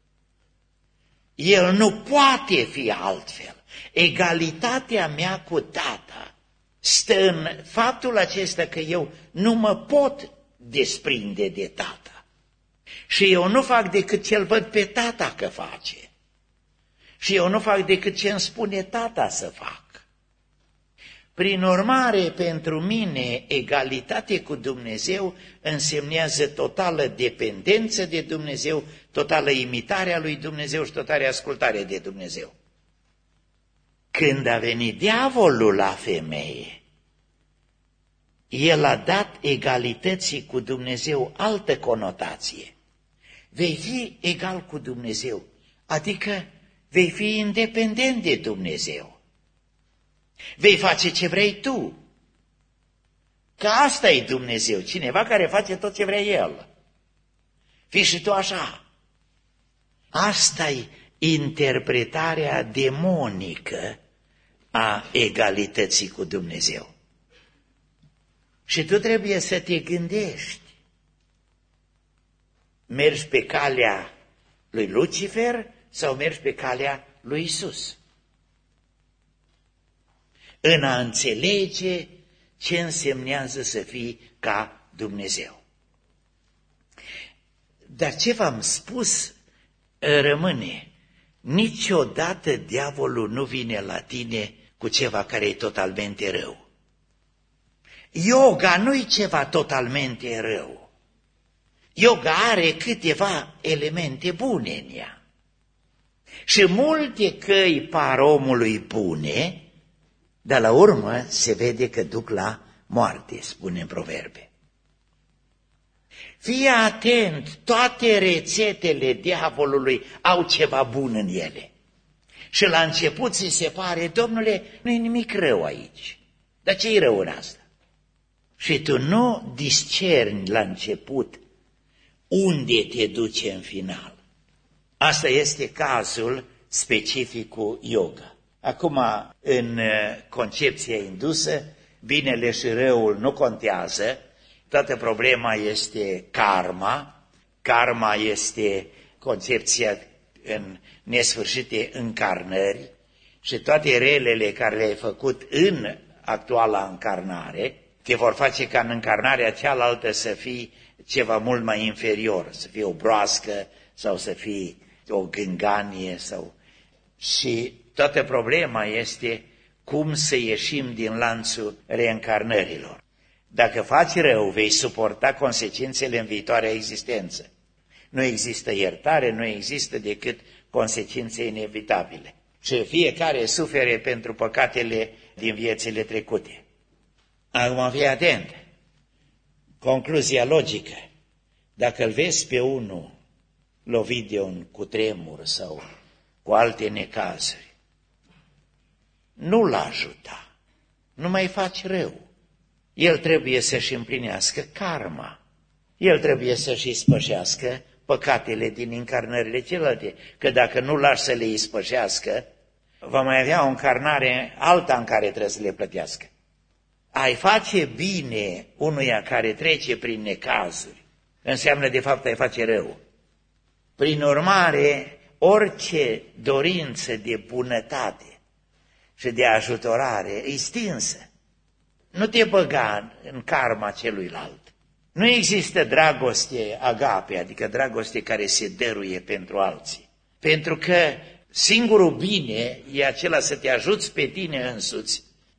El nu poate fi altfel. Egalitatea mea cu Tata stă în faptul acesta că eu nu mă pot desprinde de Tata. Și eu nu fac decât ce-l văd pe Tata că face. Și eu nu fac decât ce îmi spune Tata să fac. Prin urmare, pentru mine, egalitate cu Dumnezeu însemnează totală dependență de Dumnezeu, totală imitare a lui Dumnezeu și totală ascultare de Dumnezeu. Când a venit diavolul la femeie, el a dat egalității cu Dumnezeu altă conotație. Vei fi egal cu Dumnezeu, adică vei fi independent de Dumnezeu. Vei face ce vrei tu. Că asta e Dumnezeu, cineva care face tot ce vrea El. Fii și tu așa. Asta e interpretarea demonică a egalității cu Dumnezeu. Și tu trebuie să te gândești. Mergi pe calea lui Lucifer sau mergi pe calea lui Isus? În a înțelege ce însemnează să fii ca Dumnezeu. Dar ce v-am spus rămâne. Niciodată diavolul nu vine la tine cu ceva care e totalmente rău. Yoga nu e ceva totalmente rău. Yoga are câteva elemente bune în ea. Și multe căi par omului bune, dar la urmă se vede că duc la moarte, spune în Proverbe. Fii atent, toate rețetele diavolului au ceva bun în ele. Și la început ți se pare, Domnule, nu e nimic rău aici. Dar ce e rău în asta? Și tu nu discerni la început unde te duce în final. Asta este cazul specific cu yoga. Acum, în concepția indusă, binele și răul nu contează, toată problema este karma, karma este concepția în nesfârșite încarnări și toate relele care le-ai făcut în actuala încarnare te vor face ca în încarnarea cealaltă să fii ceva mult mai inferior, să fii o broască sau să fii o gânganie sau... Și toată problema este cum să ieșim din lanțul reîncarnărilor. Dacă faci rău, vei suporta consecințele în viitoarea existență. Nu există iertare, nu există decât consecințe inevitabile. Și fiecare sufere pentru păcatele din viețile trecute. Acum fii atent. Concluzia logică. Dacă îl vezi pe unul lovit de un cutremur sau cu alte necazuri, nu-l ajuta, nu mai faci rău. El trebuie să-și împlinească karma. El trebuie să-și ispășească păcatele din încarnările celelalte. Că dacă nu lași să le ispășească, va mai avea o încarnare alta în care trebuie să le plătească. Ai face bine unuia care trece prin necazuri înseamnă de fapt ai face rău. Prin urmare, orice dorință de bunătate și de ajutorare e stinsă. Nu te băga în karma celuilalt. Nu există dragoste agape, adică dragoste care se dăruie pentru alții. Pentru că singurul bine e acela să te ajuți pe tine însuți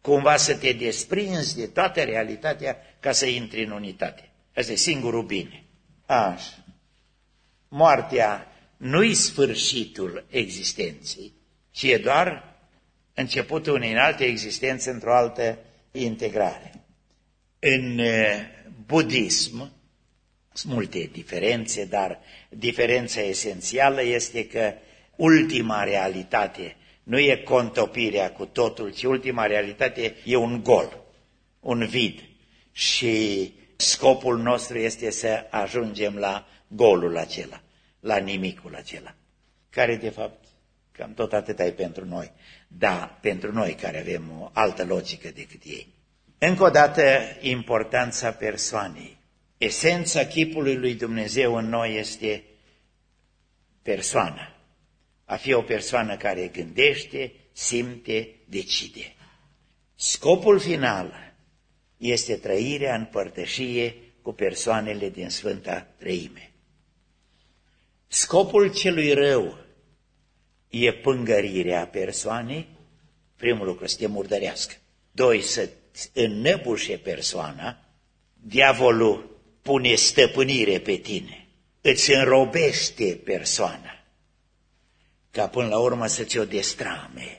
cumva să te desprinzi de toată realitatea ca să intri în unitate. Asta e singurul bine. Așa. Moartea nu-i sfârșitul existenței, ci e doar începutul unei alte existențe într-o altă integrare. În budism sunt multe diferențe, dar diferența esențială este că ultima realitate nu e contopirea cu totul, ci ultima realitate e un gol, un vid. Și scopul nostru este să ajungem la golul acela, la nimicul acela, care de fapt cam tot atât e pentru noi, da, pentru noi care avem o altă logică decât ei. Încă o dată, importanța persoanei. Esența chipului lui Dumnezeu în noi este persoana. A fi o persoană care gândește, simte, decide. Scopul final este trăirea în părtășie cu persoanele din Sfânta Treime. Scopul celui rău e pângărirea persoanei, primul lucru, să te murdărească. Doi, să înnăbușe persoana, diavolul pune stăpânire pe tine, îți înrobește persoana, ca până la urmă să ți-o destrame.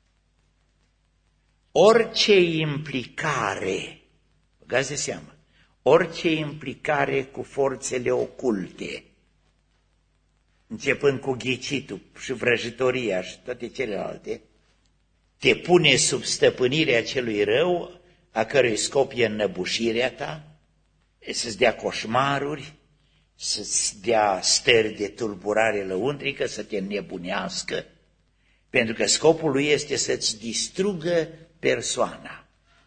Orice implicare, băgați de seamă, orice implicare cu forțele oculte, începând cu ghicitul și vrăjitoria și toate celelalte, te pune sub stăpânirea celui rău, a cărui scop e înnăbușirea ta, să-ți dea coșmaruri, să-ți dea stări de tulburare lăuntrică, să te înnebunească, pentru că scopul lui este să-ți distrugă persoana.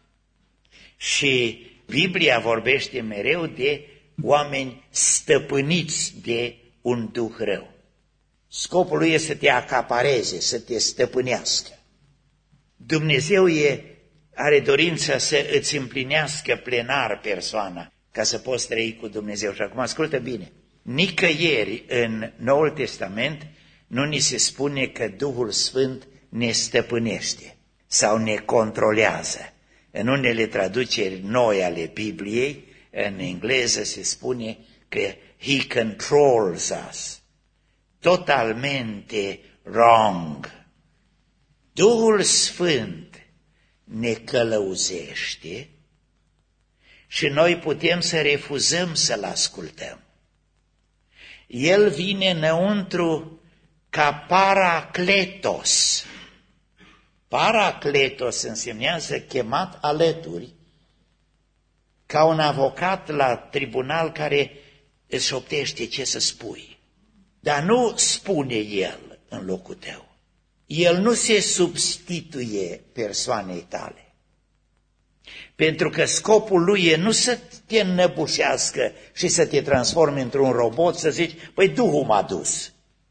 Și Biblia vorbește mereu de oameni stăpâniți de un duh rău. Scopul lui este să te acapareze, să te stăpânească. Dumnezeu e, are dorința să îți împlinească plenar persoana, ca să poți trăi cu Dumnezeu. Și acum ascultă bine, nicăieri în Noul Testament nu ni se spune că Duhul Sfânt ne stăpânește sau ne controlează. În unele traduceri noi ale Bibliei, în engleză se spune că He controls us. Totalmente wrong. Duhul Sfânt ne călăuzește și noi putem să refuzăm să-L ascultăm. El vine înăuntru ca paracletos. Paracletos însemnează chemat alături, ca un avocat la tribunal care îți șoptește ce să spui. Dar nu spune el în locul tău. El nu se substituie persoanei tale. Pentru că scopul lui e nu să te înnăbușească și să te transforme într-un robot, să zici, păi Duhul m-a dus.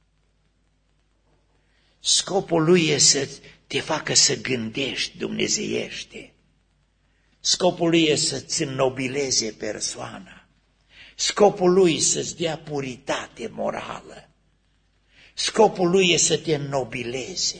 Scopul lui e să te facă să gândești dumnezeiește. Scopul lui e să-ți înnobileze persoana. Scopul lui e să-ți dea puritate morală. Scopul lui e să te înnobileze.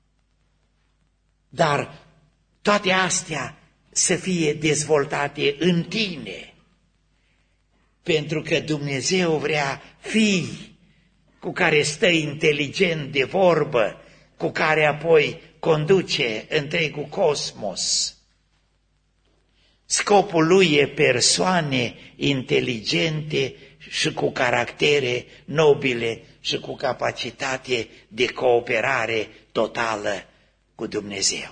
Dar toate astea să fie dezvoltate în tine. Pentru că Dumnezeu vrea fii cu care stă inteligent de vorbă, cu care apoi conduce întregul cosmos. Scopul lui e persoane inteligente și cu caractere nobile și cu capacitate de cooperare totală cu Dumnezeu.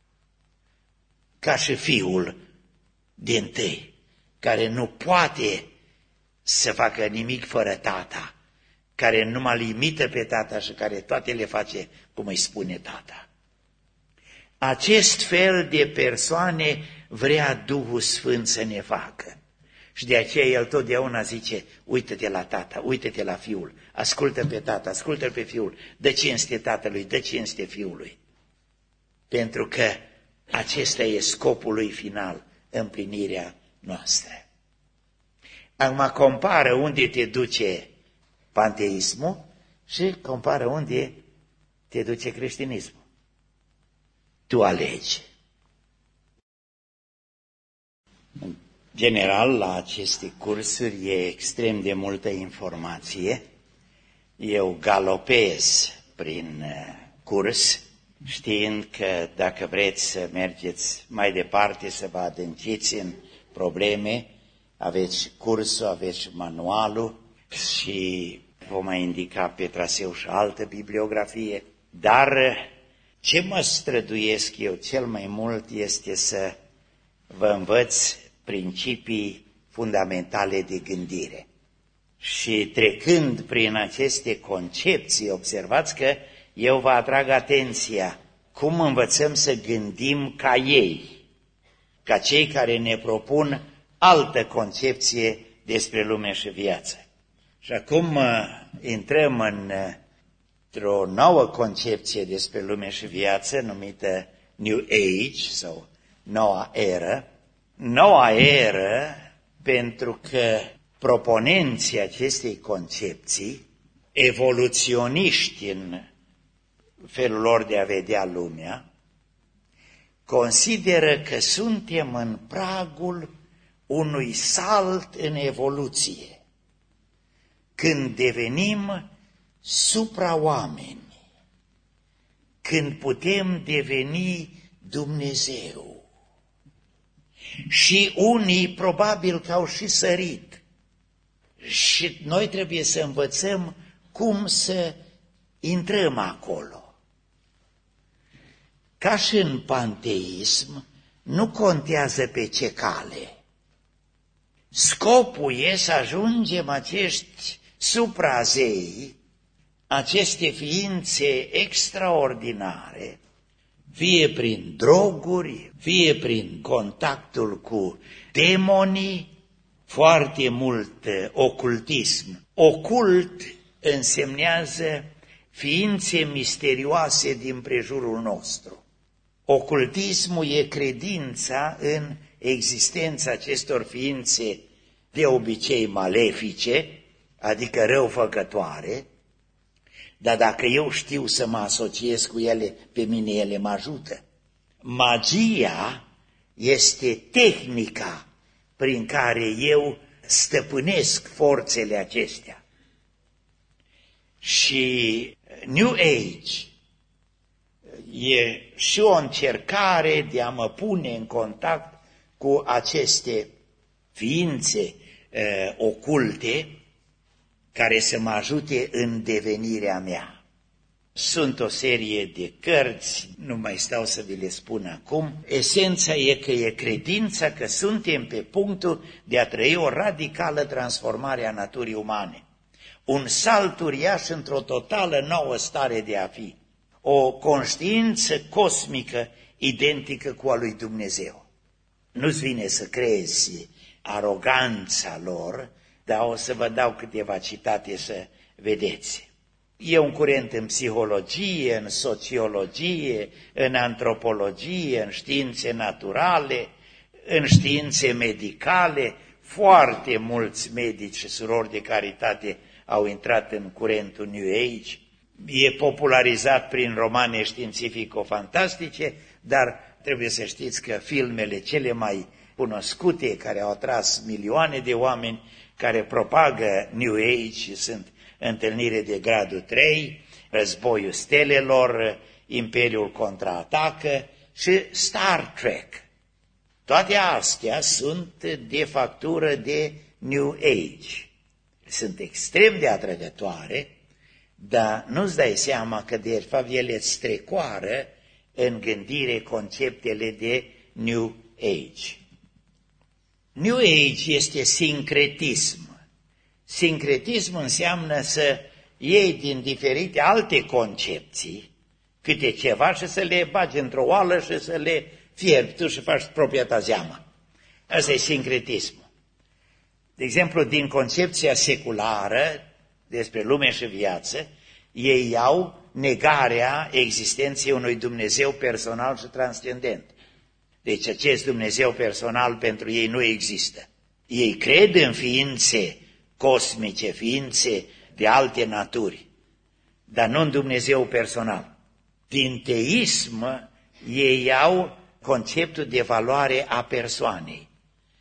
Ca și fiul dintâi, care nu poate să facă nimic fără tata, care numai limită pe tata și care toate le face cum îi spune tata. Acest fel de persoane vrea Duhul Sfânt să ne facă. Și de aceea el totdeauna zice, uită-te la tata, uită-te la fiul, ascultă pe tata, ascultă pe fiul, dă cinste tatălui, dă cinste fiului. Pentru că acesta e scopul lui final, împlinirea noastră. Acum compară unde te duce panteismul și compară unde te duce creștinismul. Tu alegi. În general, la aceste cursuri e extrem de multă informație. Eu galopez prin curs, știind că dacă vreți să mergeți mai departe, să vă adânciți în probleme, aveți cursul, aveți manualul și vom mai indica pe traseu și altă bibliografie. Dar ce mă străduiesc eu cel mai mult este să vă învăț principii fundamentale de gândire. Și trecând prin aceste concepții, observați că eu vă atrag atenția cum învățăm să gândim ca ei, ca cei care ne propun altă concepție despre lume și viață. Și acum intrăm în, într-o nouă concepție despre lume și viață numită New Age sau Noua Eră. Noua Eră pentru că proponenții acestei concepții, evoluționiști în felul lor de a vedea lumea, consideră că suntem în pragul unui salt în evoluție, când devenim supraoameni, când putem deveni Dumnezeu. Și unii probabil că au și sărit. Și noi trebuie să învățăm cum să intrăm acolo. Ca și în panteism, nu contează pe ce cale. Scopul e să ajungem acești suprazei, aceste ființe extraordinare, fie prin droguri, fie prin contactul cu demonii, foarte mult ocultism. Ocult însemnează ființe misterioase din prejurul nostru. Ocultismul e credința în existența acestor ființe de obicei malefice, adică răufăcătoare, dar dacă eu știu să mă asociez cu ele, pe mine ele mă ajută. Magia este tehnica prin care eu stăpânesc forțele acestea. Și New Age e și o încercare de a mă pune în contact cu aceste ființe uh, oculte care să mă ajute în devenirea mea. Sunt o serie de cărți, nu mai stau să vi le spun acum. Esența e că e credința că suntem pe punctul de a trăi o radicală transformare a naturii umane. Un salt uriaș într-o totală nouă stare de a fi. O conștiință cosmică identică cu a lui Dumnezeu. Nu-ți vine să crezi aroganța lor, dar o să vă dau câteva citate să vedeți. E un curent în psihologie, în sociologie, în antropologie, în științe naturale, în științe medicale. Foarte mulți medici și surori de caritate au intrat în curentul New Age. E popularizat prin romane științifico-fantastice, dar trebuie să știți că filmele cele mai cunoscute, care au atras milioane de oameni, care propagă New Age, sunt Întâlnire de gradul trei, Războiul stelelor, Imperiul contraatacă și Star Trek. Toate astea sunt de factură de New Age. Sunt extrem de atrăgătoare, dar nu-ți dai seama că de fapt ele îți strecoară în gândire conceptele de New Age. New Age este sincretism. Sincretism înseamnă să iei din diferite alte concepții câte ceva și să le bagi într-o oală și să le fierbi tu și faci propria ta zeamă. Asta e sincretismul. De exemplu, din concepția seculară despre lume și viață, ei iau negarea existenței unui Dumnezeu personal și transcendent. Deci acest Dumnezeu personal pentru ei nu există. Ei cred în ființe cosmice, ființe de alte naturi, dar nu în Dumnezeu personal. Din teism ei au conceptul de valoare a persoanei.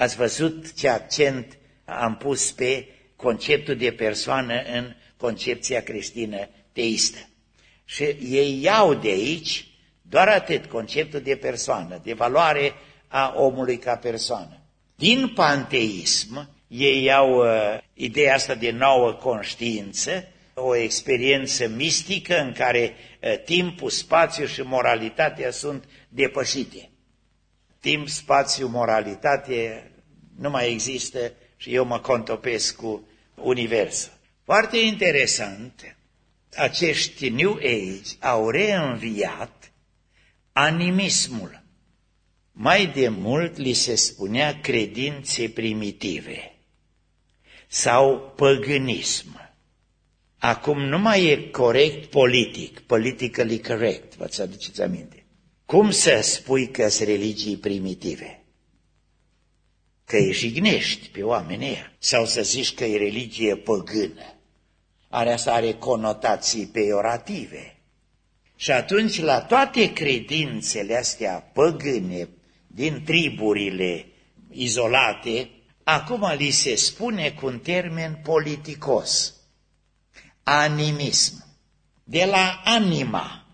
Ați văzut ce accent am pus pe conceptul de persoană în concepția creștină teistă. Și ei iau de aici doar atât, conceptul de persoană, de valoare a omului ca persoană. Din panteism, ei iau uh, ideea asta de nouă conștiință, o experiență mistică în care uh, timpul, spațiul și moralitatea sunt depășite. Timp, spațiu, moralitate nu mai există și eu mă contopesc cu universul. Foarte interesant, acești New Age au reînviat animismul. Mai de mult li se spunea credințe primitive sau păgânism. Acum nu mai e corect politic, politically correct, vă aduceți aminte. Cum să spui că sunt religii primitive? Că îi jignești pe oamenii ăia. Sau să zici că e religie păgână. Are asta are conotații peiorative. Și atunci la toate credințele astea păgâne din triburile izolate, acum li se spune cu un termen politicos. Animism. De la anima.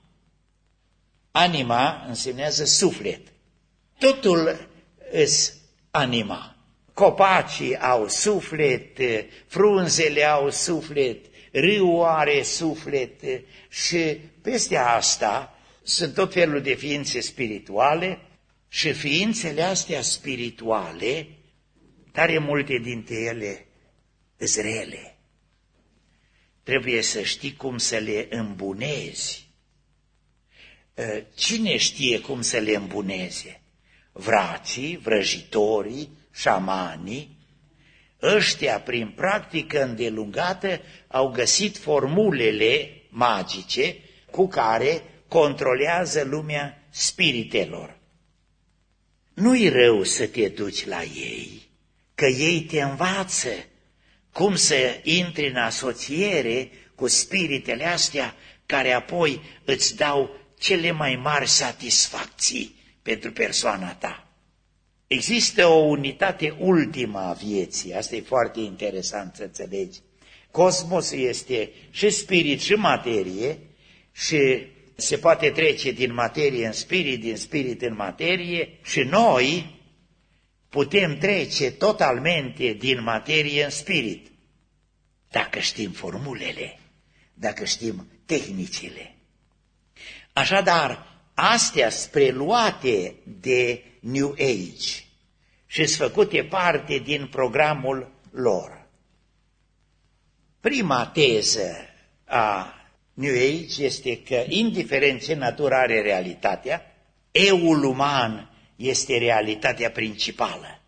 Anima însemnează suflet. Totul îs anima. Copacii au suflet, frunzele au suflet, râul are suflet și peste asta sunt tot felul de ființe spirituale și ființele astea spirituale, tare multe dintre ele îs rele. Trebuie să știi cum să le îmbunezi. Cine știe cum să le îmbuneze? Vracii, vrăjitorii, șamanii, ăștia prin practică îndelungată au găsit formulele magice cu care controlează lumea spiritelor. Nu-i rău să te duci la ei, că ei te învață cum să intri în asociere cu spiritele astea care apoi îți dau cele mai mari satisfacții pentru persoana ta. Există o unitate ultimă a vieții, asta e foarte interesant să înțelegi. Cosmosul este și spirit și materie și se poate trece din materie în spirit, din spirit în materie și noi putem trece totalmente din materie în spirit, dacă știm formulele, dacă știm tehnicile. Așadar, astea preluate de New Age și sunt făcute parte din programul lor. Prima teză a New Age este că, indiferent ce natură are realitatea, eul uman este realitatea principală.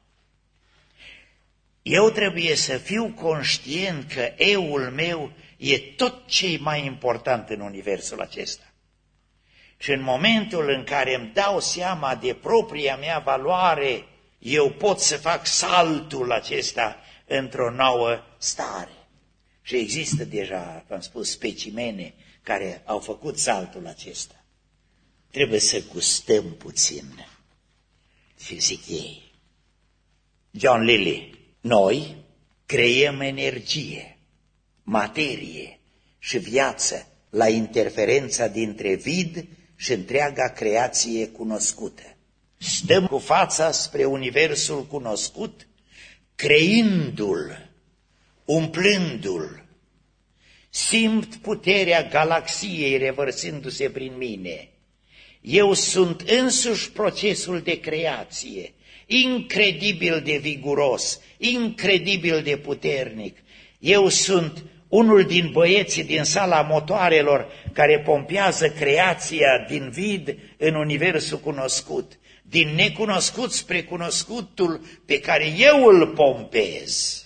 Eu trebuie să fiu conștient că eul meu e tot ce e mai important în universul acesta. Și în momentul în care îmi dau seama de propria mea valoare, eu pot să fac saltul acesta într-o nouă stare. Și există deja, v-am spus, specimene care au făcut saltul acesta. Trebuie să gustăm puțin. Și zic ei, John Lilly, noi creăm energie, materie și viață la interferența dintre vid și întreaga creație cunoscută. Stăm cu fața spre universul cunoscut, creându-l, umplându-l. Simt puterea galaxiei revărsându-se prin mine. Eu sunt însuși procesul de creație, incredibil de viguros, incredibil de puternic. Eu sunt unul din băieții din sala motoarelor care pompează creația din vid în universul cunoscut, din necunoscut spre cunoscutul pe care eu îl pompez.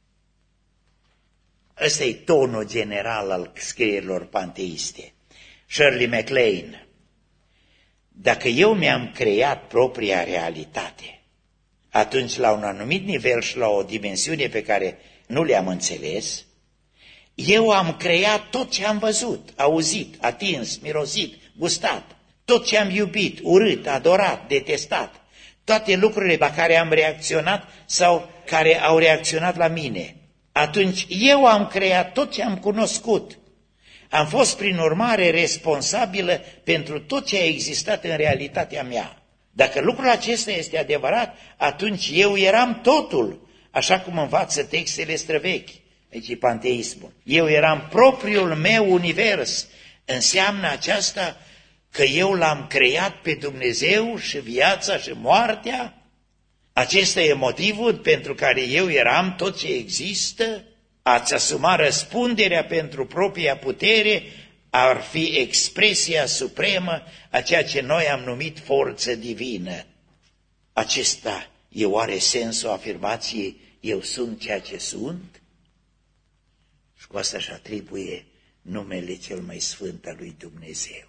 Ăsta e tonul general al scrierilor panteiste. Shirley MacLaine, dacă eu mi-am creat propria realitate, atunci la un anumit nivel și la o dimensiune pe care nu le-am înțeles, eu am creat tot ce am văzut, auzit, atins, mirosit, gustat, tot ce am iubit, urât, adorat, detestat, toate lucrurile la care am reacționat sau care au reacționat la mine. Atunci eu am creat tot ce am cunoscut. Am fost prin urmare responsabilă pentru tot ce a existat în realitatea mea. Dacă lucrul acesta este adevărat, atunci eu eram totul, așa cum învață textele străvechi. Aici e panteismul. Eu eram propriul meu univers. Înseamnă aceasta că eu l-am creat pe Dumnezeu și viața și moartea? Acesta e motivul pentru care eu eram tot ce există? A-ți asuma răspunderea pentru propria putere ar fi expresia supremă a ceea ce noi am numit forță divină. Acesta e oare sensul afirmației eu sunt ceea ce sunt? Și cu asta își atribuie numele cel mai sfânt al lui Dumnezeu.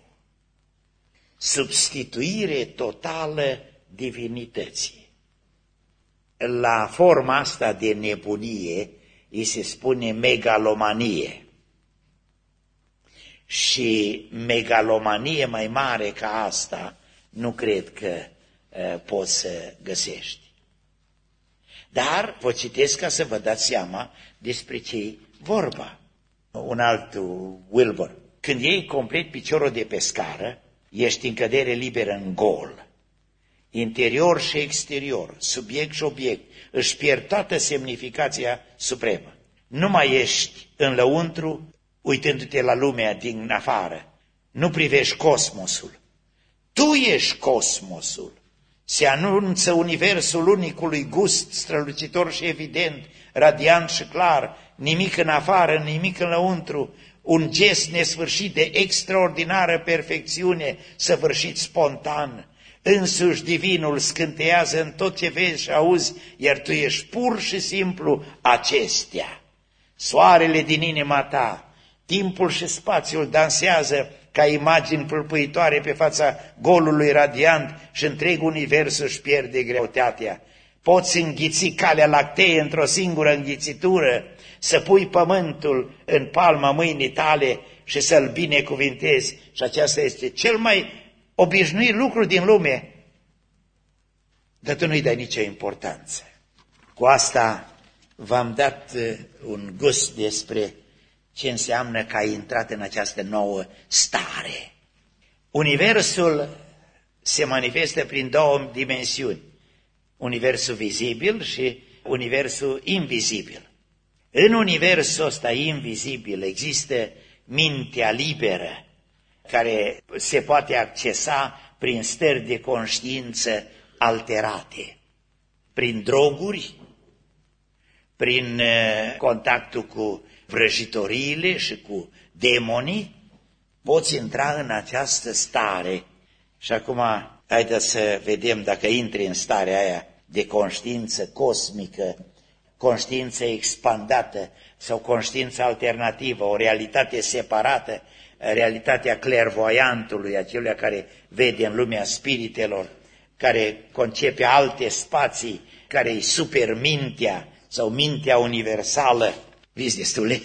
Substituire totală divinității. La forma asta de nebunie îi se spune megalomanie. Și megalomanie mai mare ca asta nu cred că uh, poți să găsești. Dar vă citesc ca să vă dați seama despre ce-i vorba. Un alt Wilbur. Când iei complet piciorul de pe scară, ești în cădere liberă în gol. Interior și exterior, subiect și obiect, își pierd toată semnificația supremă. Nu mai ești în lăuntru, uitându-te la lumea din afară. Nu privești cosmosul. Tu ești cosmosul. Se anunță universul unicului gust strălucitor și evident, radiant și clar, nimic în afară, nimic în lăuntru, un gest nesfârșit de extraordinară perfecțiune, săvârșit spontan. Însuși divinul scânteiază în tot ce vezi și auzi, iar tu ești pur și simplu acestea. Soarele din inima ta, timpul și spațiul dansează ca imagini pâlpâitoare pe fața golului radiant și întreg universul își pierde greutatea. Poți înghiți calea lactee într-o singură înghițitură, să pui pământul în palma mâinii tale și să-l binecuvintezi. Și aceasta este cel mai obișnuit lucru din lume, dar tu nu-i dai nicio importanță. Cu asta v-am dat un gust despre ce înseamnă că ai intrat în această nouă stare. Universul se manifestă prin două dimensiuni, universul vizibil și universul invizibil. În universul ăsta invizibil există mintea liberă, care se poate accesa prin stări de conștiință alterate, prin droguri, prin contactul cu vrăjitoriile și cu demonii, poți intra în această stare. Și acum, haideți să vedem dacă intri în starea aia de conștiință cosmică, conștiință expandată sau conștiință alternativă, o realitate separată, realitatea clairvoyantului, acelea care vede în lumea spiritelor, care concepe alte spații, care îi supermintea sau mintea universală. Viți destule?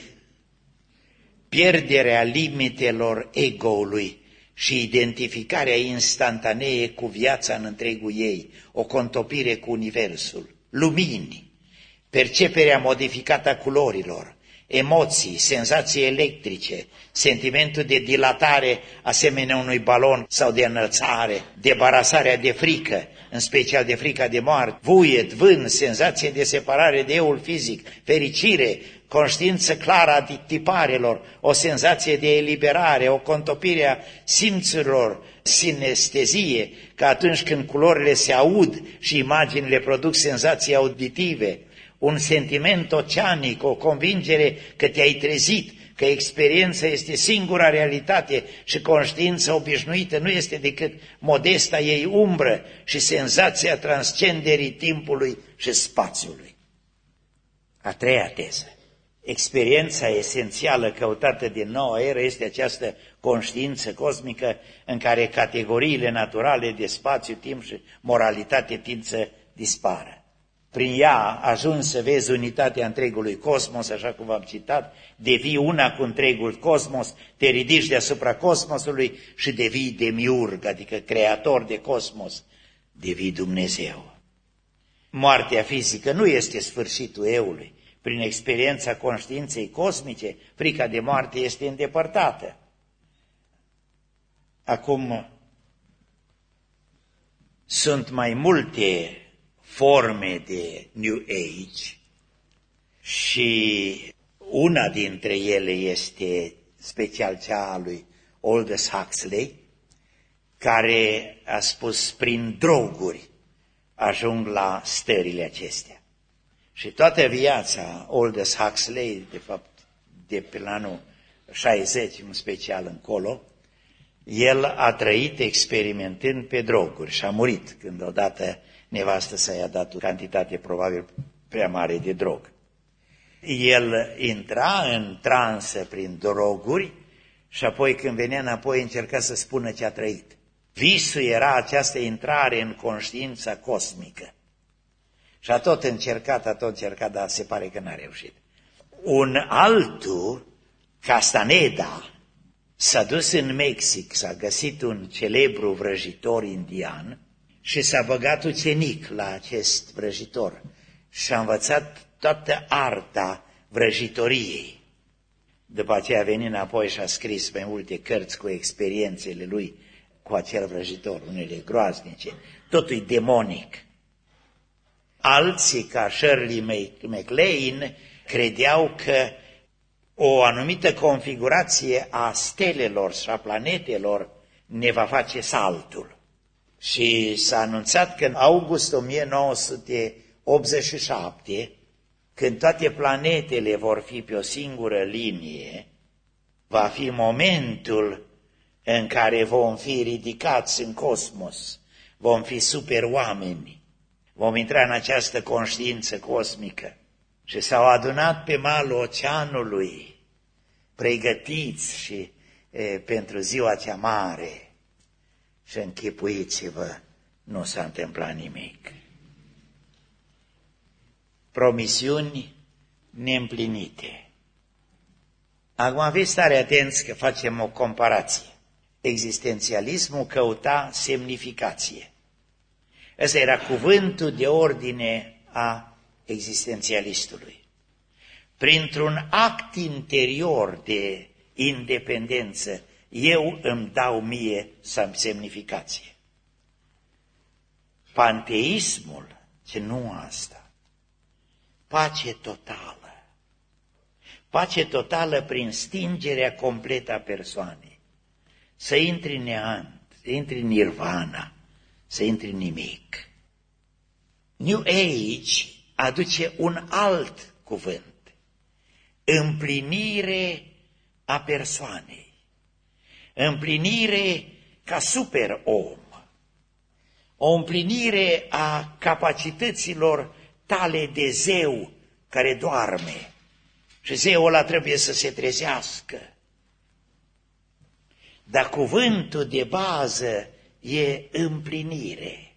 Pierderea limitelor ego-ului și identificarea instantanee cu viața în întregul ei, o contopire cu universul, lumini, perceperea modificată a culorilor, emoții, senzații electrice, sentimentul de dilatare asemenea unui balon sau de înălțare, debarasarea de frică, în special de frica de moarte, vuiet, vânt, senzație de separare de eul fizic, fericire, conștiință clară a tiparelor, o senzație de eliberare, o contopire a simțurilor, sinestezie, că atunci când culorile se aud și imaginile produc senzații auditive, un sentiment oceanic, o convingere că te-ai trezit, că experiența este singura realitate și conștiința obișnuită nu este decât modesta ei umbră și senzația transcenderii timpului și spațiului. A treia teză. Experiența esențială căutată din noua eră este această conștiință cosmică în care categoriile naturale de spațiu, timp și moralitate tind să dispară. Prin ea ajungi să vezi unitatea întregului cosmos, așa cum v-am citat, devii una cu întregul cosmos, te ridici deasupra cosmosului și devii demiurg, adică creator de cosmos. devii Dumnezeu. Moartea fizică nu este sfârșitul eului. Prin experiența conștiinței cosmice, frica de moarte este îndepărtată. Acum, sunt mai multe forme de New Age și una dintre ele este special cea a lui Aldous Huxley, care a spus prin droguri ajung la stările acestea. Și toată viața Aldous Huxley, de fapt de pe anul șaizeci în special încolo, el a trăit experimentând pe droguri și a murit când odată nevastă sa i-a dat o cantitate probabil prea mare de drog. El intra în transă prin droguri și apoi când venea înapoi încerca să spună ce a trăit. Visul era această intrare în conștiința cosmică. Și a tot încercat, a tot încercat, dar se pare că n-a reușit. Un altul, Castaneda, s-a dus în Mexic, s-a găsit un celebru vrăjitor indian și s-a băgat ucenic la acest vrăjitor și a învățat toată arta vrăjitoriei. După aceea a venit înapoi și a scris mai multe cărți cu experiențele lui cu acel vrăjitor, unele groaznice, totul demonic. Alții, ca Shirley MacLaine, credeau că o anumită configurație a stelelor și a planetelor ne va face saltul. Și s-a anunțat că în august o mie nouă sute optzeci și șapte, când toate planetele vor fi pe o singură linie, va fi momentul în care vom fi ridicați în cosmos, vom fi super oameni, vom intra în această conștiință cosmică. Și s-au adunat pe malul oceanului, pregătiți și e, pentru ziua cea mare. Și închipuiți-vă, nu s-a întâmplat nimic. Promisiuni neîmplinite. Acum aveți tare atenți că facem o comparație. Existențialismul căuta semnificație. Ăsta era cuvântul de ordine a existențialistului. Printr-un act interior de independență, eu îmi dau mie semnificație. Panteismul, ce nu asta, pace totală. Pace totală prin stingerea completă a persoanei. Să intri în neant, să intri în nirvana, să intri în nimic. New Age aduce un alt cuvânt, împlinire a persoanei, împlinire ca super om, o împlinire a capacităților tale de zeu care doarme și zeul ăla trebuie să se trezească. Dar cuvântul de bază e împlinire.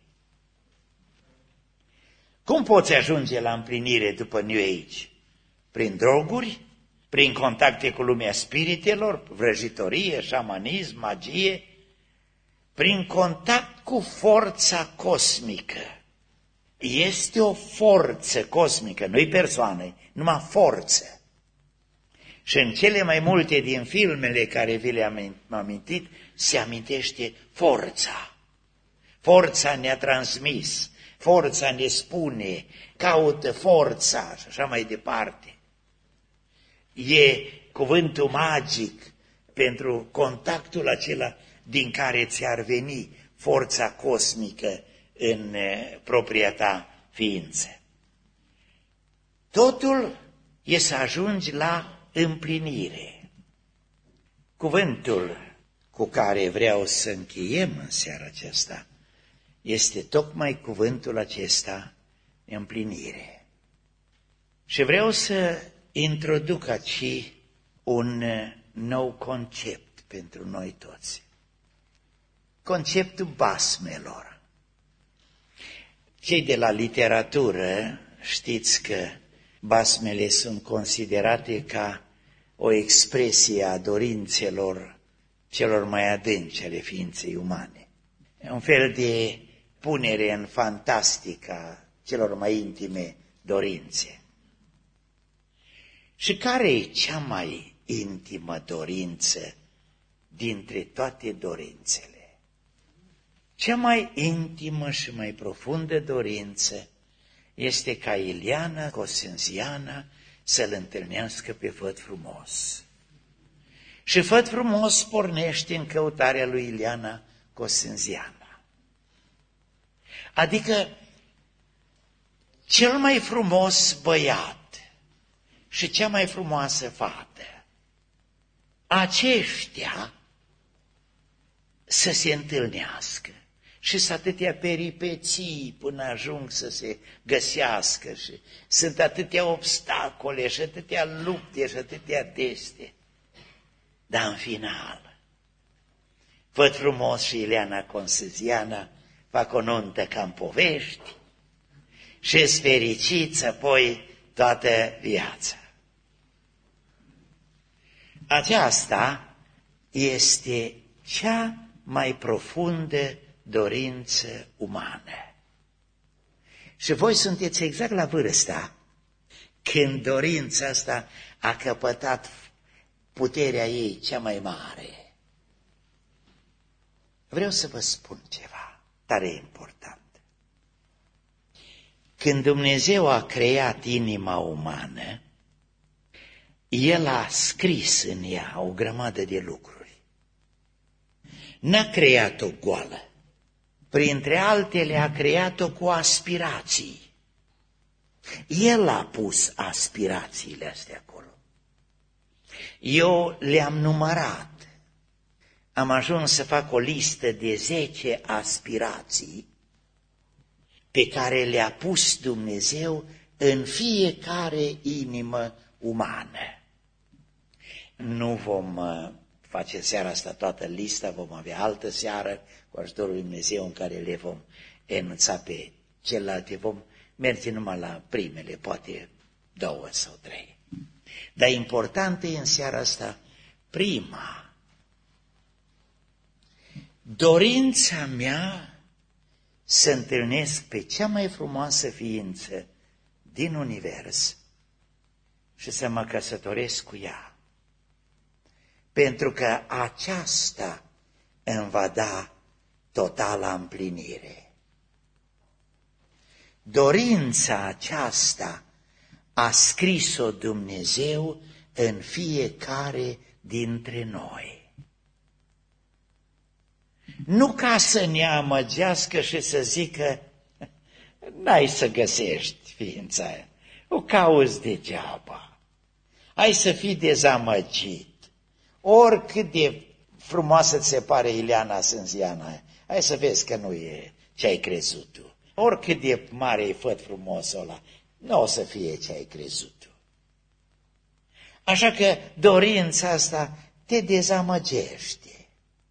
Cum poți ajunge la împlinire după New Age? Prin droguri, prin contacte cu lumea spiritelor, vrăjitorie, șamanism, magie, prin contact cu forța cosmică. Este o forță cosmică, nu-i persoană, numai forță. Și în cele mai multe din filmele care vi le-am amintit, se amintește forța. Forța ne-a transmis, forța ne spune, caută forța și așa mai departe. E cuvântul magic pentru contactul acela din care ți-ar veni forța cosmică în propria ta ființă. Totul e să ajungi la împlinire. Cuvântul cu care vreau să încheiem în seara aceasta este tocmai cuvântul acesta, împlinire. Și vreau să introduc aici un nou concept pentru noi toți. Conceptul basmelor. Cei de la literatură știți că basmele sunt considerate ca o expresie a dorințelor celor mai adânci ale ființei umane. Un fel de punere în fantastica celor mai intime dorințe. Și care e cea mai intimă dorință dintre toate dorințele? Cea mai intimă și mai profundă dorință este ca Ileana Cosânziana să-l întâlnească pe Făt Frumos. Și Făt Frumos pornește în căutarea lui Ileana Cosânziana. Adică cel mai frumos băiat și cea mai frumoasă fată, aceștia să se întâlnească și să atâtea peripeții până ajung să se găsească și sunt atâtea obstacole și atâtea lupte și atâtea teste. Dar în final, Făt Frumos și Ileana Cosânziana fac o nuntă ca în povești și-s fericiți apoi toată viața. Aceasta este cea mai profundă dorință umană. Și voi sunteți exact la vârsta când dorința asta a căpătat puterea ei cea mai mare. Vreau să vă spun ceva tare important. Când Dumnezeu a creat inima umană, El a scris în ea o grămadă de lucruri. N-a creat-o goală. Printre altele a creat-o cu aspirații. El a pus aspirațiile astea acolo. Eu le-am numărat. Am ajuns să fac o listă de zece aspirații pe care le-a pus Dumnezeu în fiecare inimă umană. Nu vom face seara asta toată lista, vom avea altă seară cu ajutorul lui Dumnezeu în care le vom enunța pe celelalte, vom merge numai la primele, poate două sau trei. Dar important e în seara asta prima. Dorința mea să întâlnesc pe cea mai frumoasă ființă din univers și să mă căsătoresc cu ea. Pentru că aceasta îmi va da totala împlinire. Dorința aceasta a scris-o Dumnezeu în fiecare dintre noi. Nu ca să ne amăgească și să zică, n-ai să găsești ființa aia, o cauți degeaba, ai să fii dezamăgit. Oricât de frumoasă ți se pare Ileana Cosânziana aia, hai să vezi că nu e ce ai crezut tu. Oricât de mare e Făt Frumos ăla, nu o să fie ce ai crezut tu. Așa că dorința asta te dezamăgește.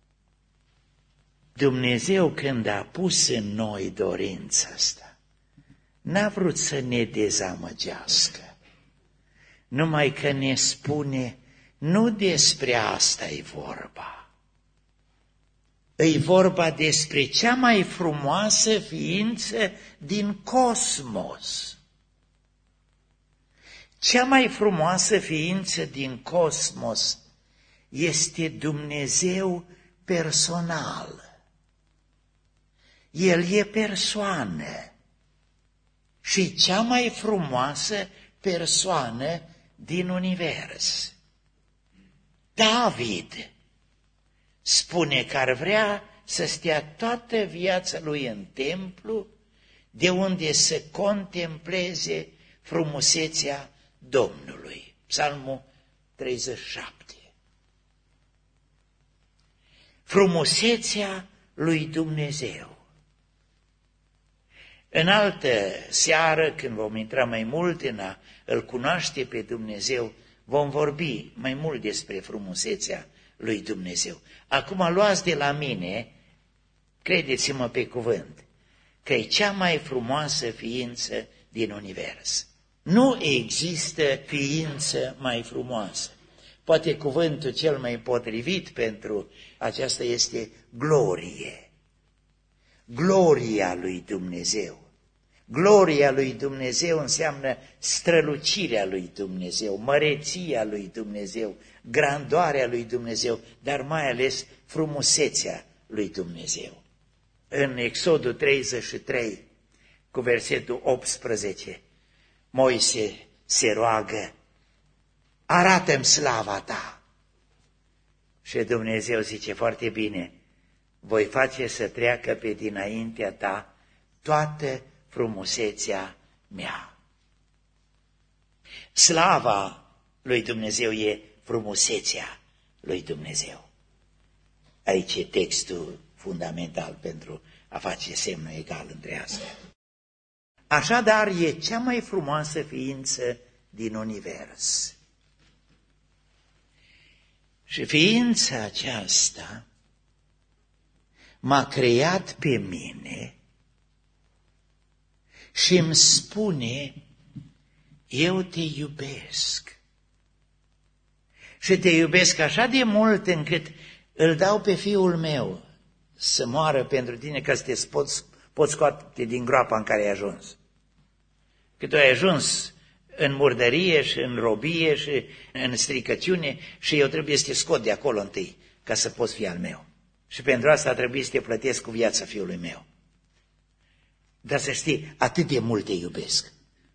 Dumnezeu, când a pus în noi dorința asta, n-a vrut să ne dezamăgească, numai că ne spune, nu despre asta e vorba. E vorba despre cea mai frumoasă ființă din cosmos. Cea mai frumoasă ființă din cosmos este Dumnezeu personal. El e persoană și cea mai frumoasă persoană din univers. David spune că ar vrea să stea toată viața lui în templu, de unde să contempleze frumusețea Domnului. Psalmul treizeci și șapte. Frumusețea lui Dumnezeu. În altă seară, când vom intra mai mult în a îl cunoaște pe Dumnezeu, vom vorbi mai mult despre frumusețea lui Dumnezeu. Acum luați de la mine, credeți-mă pe cuvânt, că e cea mai frumoasă ființă din univers. Nu există ființă mai frumoasă. Poate cuvântul cel mai potrivit pentru aceasta este glorie. gloria lui Dumnezeu. Gloria lui Dumnezeu înseamnă strălucirea lui Dumnezeu, măreția lui Dumnezeu, grandoarea lui Dumnezeu, dar mai ales frumusețea lui Dumnezeu. În Exodul treizeci și trei, cu versetul optsprezece, Moise se roagă, arată-mi slava ta. Și Dumnezeu zice, foarte bine, voi face să treacă pe dinaintea ta toată frumusețea mea. Slava lui Dumnezeu e frumusețea lui Dumnezeu. Aici e textul fundamental pentru a face semnul egal între astea. Așadar, e cea mai frumoasă ființă din univers. Și ființa aceasta m-a creat pe mine și îmi spune, eu te iubesc. Și te iubesc așa de mult încât îl dau pe fiul meu să moară pentru tine ca să te poți, poți scoate din groapa în care ai ajuns. Că tu ai ajuns în murdărie și în robie și în stricăciune și eu trebuie să te scot de acolo întâi ca să poți fi al meu. Și pentru asta trebuie să te plătesc cu viața fiului meu. Dar să știi, atât de mult te iubesc.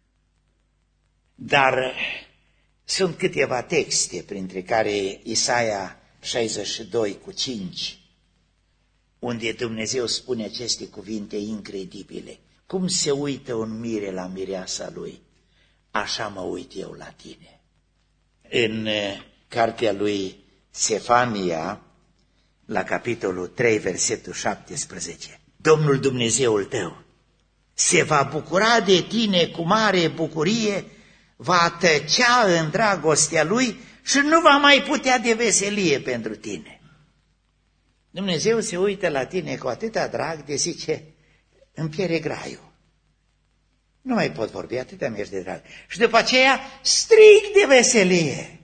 Dar sunt câteva texte, printre care Isaia șaizeci și doi cu cinci, unde Dumnezeu spune aceste cuvinte incredibile. Cum se uită un mire la mireasa lui, așa mă uit eu la tine. În cartea lui Sefania, la capitolul trei, versetul șaptesprezece, Domnul Dumnezeul tău se va bucura de tine cu mare bucurie, va tăcea în dragostea lui și nu va mai putea de veselie pentru tine. Dumnezeu se uită la tine cu atâta drag de zice, îmi pierde graiul. Nu mai pot vorbi, atâta mi-ești de drag. Și după aceea strig de veselie.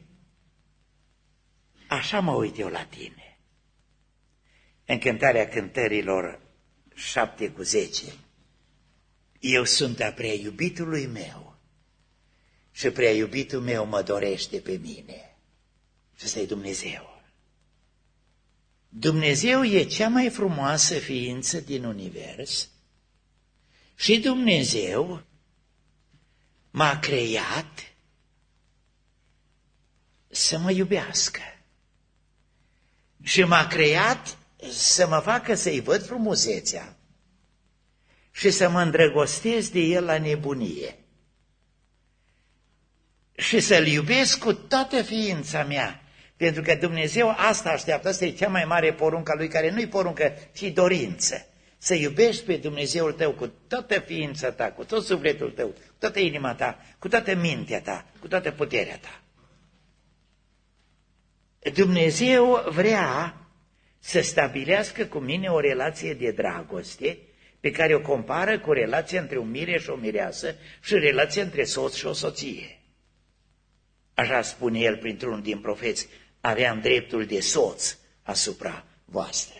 Așa mă uit eu la tine. În Cântarea Cântărilor șapte cu zece, eu sunt a prea iubitului meu și prea iubitul meu mă dorește pe mine. Și ăsta e Dumnezeu. Dumnezeu e cea mai frumoasă ființă din univers și Dumnezeu m-a creat să mă iubească și m-a creat să mă facă să-i văd frumusețea și să mă îndrăgostesc de el la nebunie și să-l iubesc cu toată ființa mea, pentru că Dumnezeu asta așteaptă, asta e cea mai mare poruncă a lui, care nu-i poruncă, ci dorință. Să iubești pe Dumnezeul tău cu toată ființa ta, cu tot sufletul tău, cu toată inima ta, cu toată mintea ta, cu toată puterea ta. Dumnezeu vrea să stabilească cu mine o relație de dragoste pe care o compară cu relația între un mire și o mireasă și relația între soț și o soție. Așa spune el printr-unul din profeți, aveam dreptul de soț asupra voastră.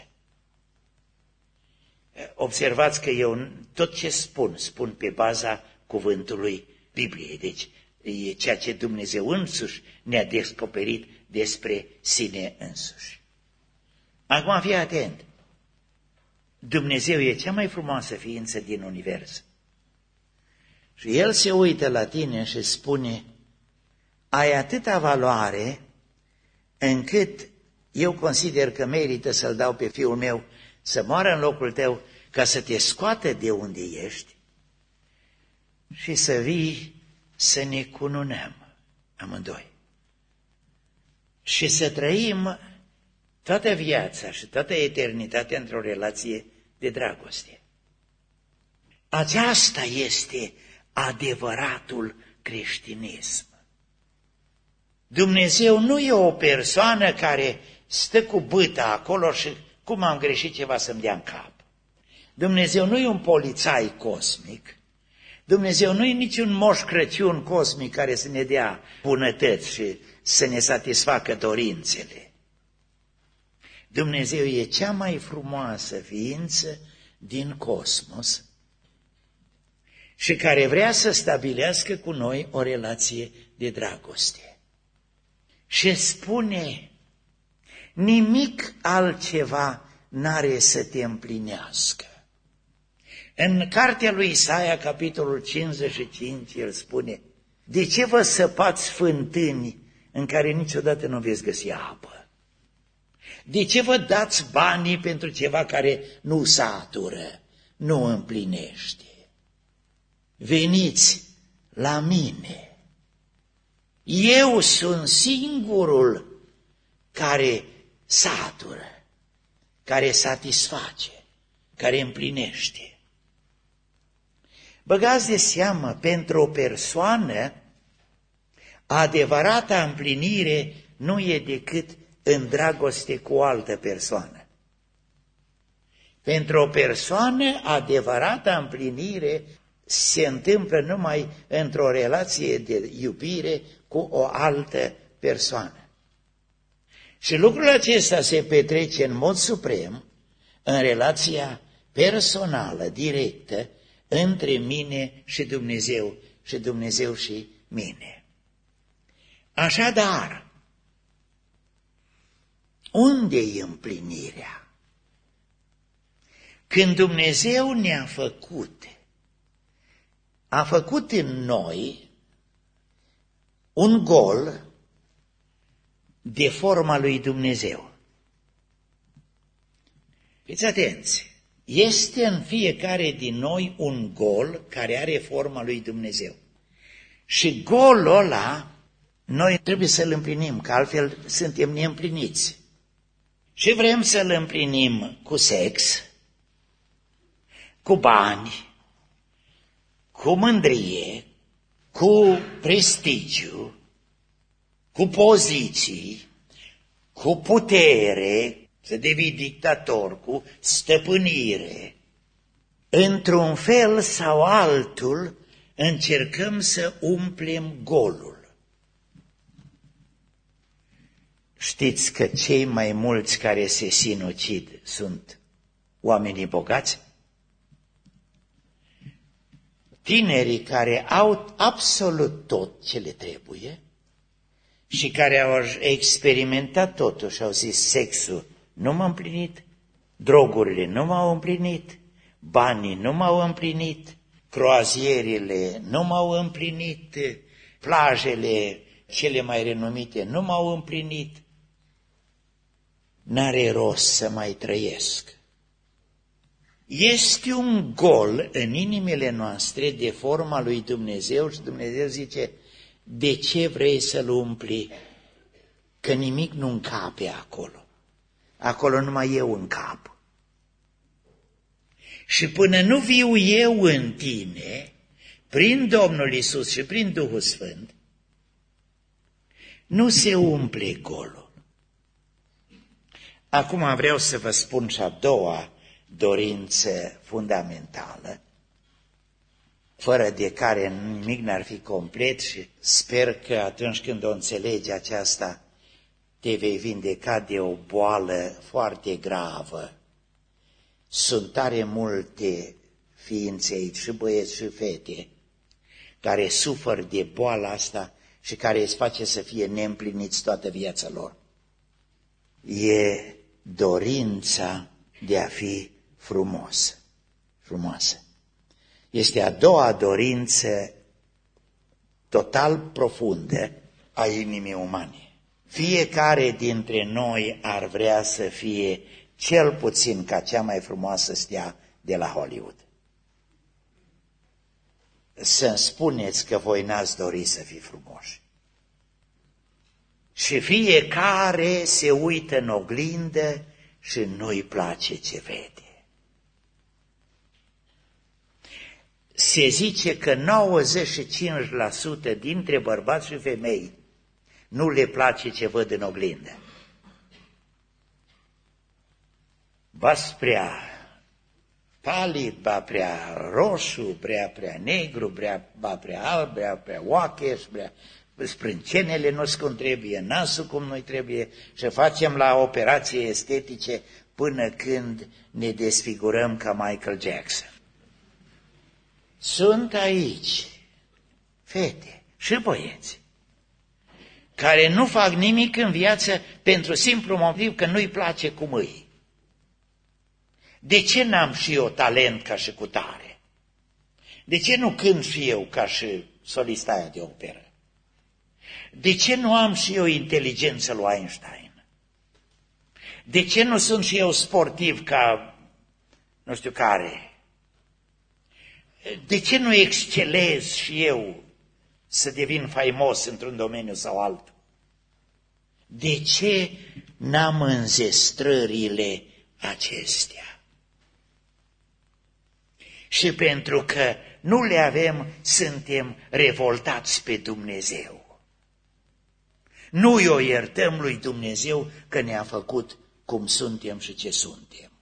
Observați că eu tot ce spun, spun pe baza cuvântului Bibliei. Deci e ceea ce Dumnezeu însuși ne-a descoperit despre sine însuși. Acum fii atent. Dumnezeu e cea mai frumoasă ființă din univers. Și El se uită la tine și spune, ai atâta valoare încât eu consider că merită să-l dau pe fiul meu să moară în locul tău ca să te scoată de unde ești și să vii să ne cununăm amândoi și să trăim toată viața și toată eternitatea într-o relație de dragoste. Aceasta este adevăratul creștinism. Dumnezeu nu e o persoană care stă cu bâta acolo și cum am greșit ceva să-mi dea în cap. Dumnezeu nu e un polițai cosmic. Dumnezeu nu e niciun moș Crăciun cosmic care să ne dea bunătăți și să ne satisfacă dorințele. Dumnezeu e cea mai frumoasă ființă din cosmos și care vrea să stabilească cu noi o relație de dragoste. Și spune, nimic altceva n-are să te împlinească. În cartea lui Isaia, capitolul cincizeci și cinci, el spune, de ce vă săpați fântâni în care niciodată nu veți găsi apă? De ce vă dați banii pentru ceva care nu satură, nu împlinește? Veniți la mine. Eu sunt singurul care satură, care satisface, care împlinește. Băgați de seamă, pentru o persoană, adevărata împlinire nu e decât în dragoste cu o altă persoană. Pentru o persoană, adevărata împlinire se întâmplă numai într-o relație de iubire cu o altă persoană. Și lucrul acesta se petrece în mod suprem în relația personală, directă, între mine și Dumnezeu și Dumnezeu și mine. Așadar, unde e împlinirea? Când Dumnezeu ne-a făcut, a făcut în noi un gol de forma lui Dumnezeu. Fiți atenți! Este în fiecare din noi un gol care are forma lui Dumnezeu. Și golul ăla noi trebuie să-l împlinim, că altfel suntem neîmpliniți. Și vrem să-l împlinim cu sex, cu bani, cu mândrie, cu prestigiu, cu poziții, cu putere, să devii dictator, cu stăpânire. Într-un fel sau altul încercăm să umplem golul. Știți că cei mai mulți care se sinucid sunt oamenii bogați? Tinerii care au absolut tot ce le trebuie și care au experimentat totul și au zis sexul nu m-a împlinit, drogurile nu m-au împlinit, banii nu m-au împlinit, croazierile nu m-au împlinit, plajele cele mai renumite nu m-au împlinit. N-are rost să mai trăiesc. Este un gol în inimile noastre de forma lui Dumnezeu și Dumnezeu zice, de ce vrei să-l umpli? Că nimic nu încape acolo. Acolo numai eu în cap. Și până nu viu eu în tine, prin Domnul Iisus și prin Duhul Sfânt, nu se umple golul. Acum vreau să vă spun și a doua dorință fundamentală, fără de care nimic n-ar fi complet și sper că atunci când o înțelegi aceasta, te vei vindeca de o boală foarte gravă. Sunt tare multe ființe aici, și băieți și fete, care suferă de boala asta și care îți face să fie neîmpliniți toată viața lor. E dorința de a fi frumos, frumoasă. Este a doua dorință total profundă a inimii umane. Fiecare dintre noi ar vrea să fie cel puțin ca cea mai frumoasă stea de la Hollywood. Să-mi spuneți că voi n-ați dori să fii frumoși. Și fiecare se uită în oglindă și nu-i place ce vede. Se zice că nouăzeci și cinci la sută dintre bărbați și femei nu le place ce văd în oglindă. Ba-s prea palid, ba prea roșu, prea, prea negru, prea, ba prea alb, prea, prea oacheș, prea sprâncenele nu-s cum trebuie, nasul cum nu-i trebuie și facem la operații estetice până când ne desfigurăm ca Michael Jackson. Sunt aici fete și băieți care nu fac nimic în viață pentru simplu motiv că nu-i place cum îi. De ce n-am și eu talent ca și cutare? De ce nu cânt și eu ca și solista aia de operă? De ce nu am și eu inteligență lui Einstein? De ce nu sunt și eu sportiv ca nu știu care? De ce nu excelez și eu să devin faimos într-un domeniu sau altul? De ce n-am înzestrările acestea? Și pentru că nu le avem, suntem revoltați pe Dumnezeu. Nu i-o iertăm lui Dumnezeu că ne-a făcut cum suntem și ce suntem.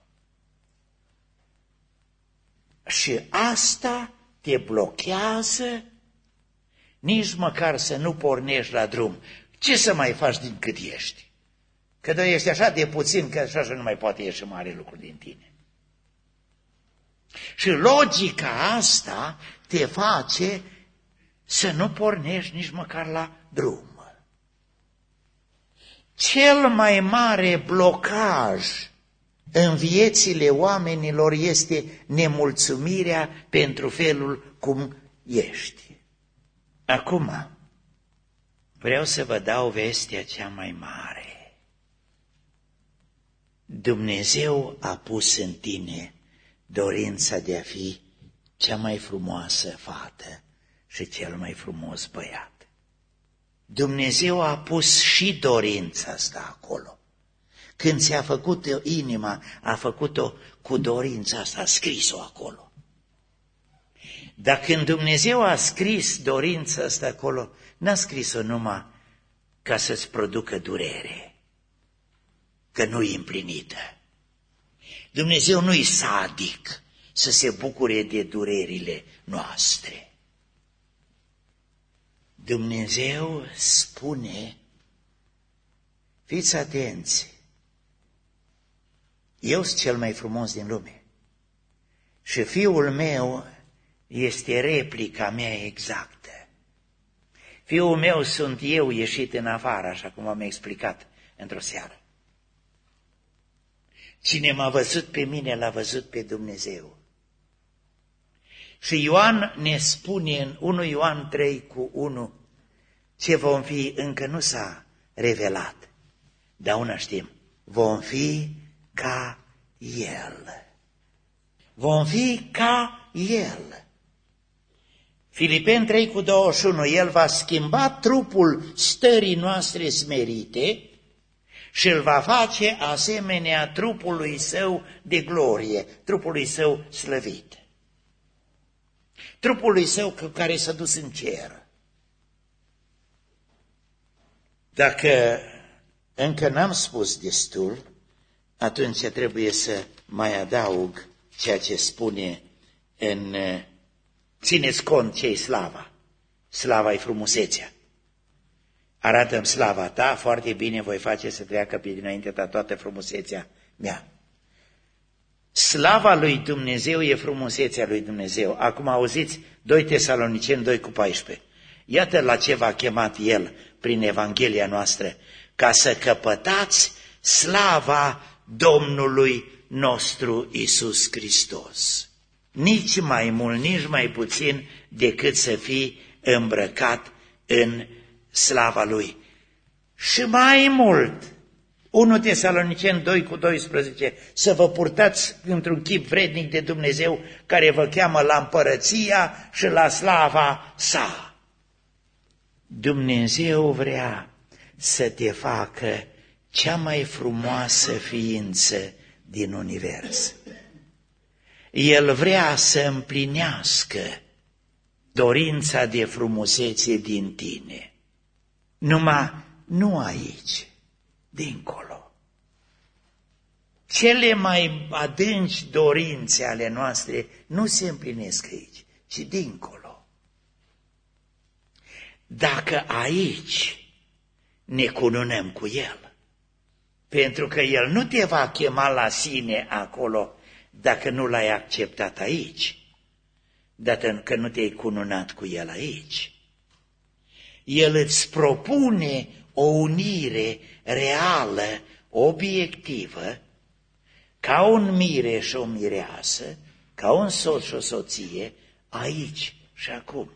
Și asta te blochează nici măcar să nu pornești la drum. Ce să mai faci din cât ești? Că tu ești așa de puțin că așa nu mai poate ieși mare lucru din tine. Și logica asta te face să nu pornești nici măcar la drum. Cel mai mare blocaj în viețile oamenilor este nemulțumirea pentru felul cum ești. Acum, vreau să vă dau vestea cea mai mare. Dumnezeu a pus în tine dorința de a fi cea mai frumoasă fată și cel mai frumos băiat. Dumnezeu a pus și dorința asta acolo. Când ți-a făcut inima, a făcut-o cu dorința asta, a scris-o acolo. Dar când Dumnezeu a scris dorința asta acolo, n-a scris-o numai ca să-ți producă durere, că nu-i împlinită. Dumnezeu nu-i sadic să se bucure de durerile noastre. Dumnezeu spune, fiți atenți, eu sunt cel mai frumos din lume și fiul meu este replica mea exactă. Fiul meu sunt eu ieșit în afară, așa cum am explicat într-o seară. Cine m-a văzut pe mine, l-a văzut pe Dumnezeu. Și Ioan ne spune în unu Ioan trei cu unu, ce vom fi încă nu s-a revelat, dar una știm, vom fi ca El. Vom fi ca El. Filipeni trei cu douăzeci și unu, El va schimba trupul stării noastre smerite și îl va face asemenea trupului Său de glorie, trupului Său slăvit. Trupului Său care s-a dus în cer. Dacă încă n-am spus destul, atunci trebuie să mai adaug ceea ce spune în țineți cont ce-i slava. Slava-i frumusețea. Arată-mi slava ta, foarte bine voi face să treacă pe dinainte ta toată frumusețea mea. Slava lui Dumnezeu e frumusețea lui Dumnezeu. Acum auziți doi Tesaloniceni doi cu paisprezece. Iată la ce v-a chemat El prin Evanghelia noastră, ca să căpătați slava Domnului nostru Iisus Hristos. Nici mai mult, nici mai puțin decât să fii îmbrăcat în slava Lui. Și mai mult, unu Tesaloniceni doi cu doisprezece, să vă purtați într-un chip vrednic de Dumnezeu care vă cheamă la împărăția și la slava Sa. Dumnezeu vrea să te facă cea mai frumoasă ființă din univers. El vrea să împlinească dorința de frumusețe din tine. Numai nu aici, dincolo. Cele mai adânci dorințe ale noastre nu se împlinesc aici, ci dincolo. Dacă aici ne cununăm cu El, Pentru că El nu te va chema la sine acolo dacă nu L-ai acceptat aici, dacă nu te-ai cununat cu El aici. El îți propune o unire reală, obiectivă, ca un mire și o mireasă, ca un soț și o soție, aici și acum.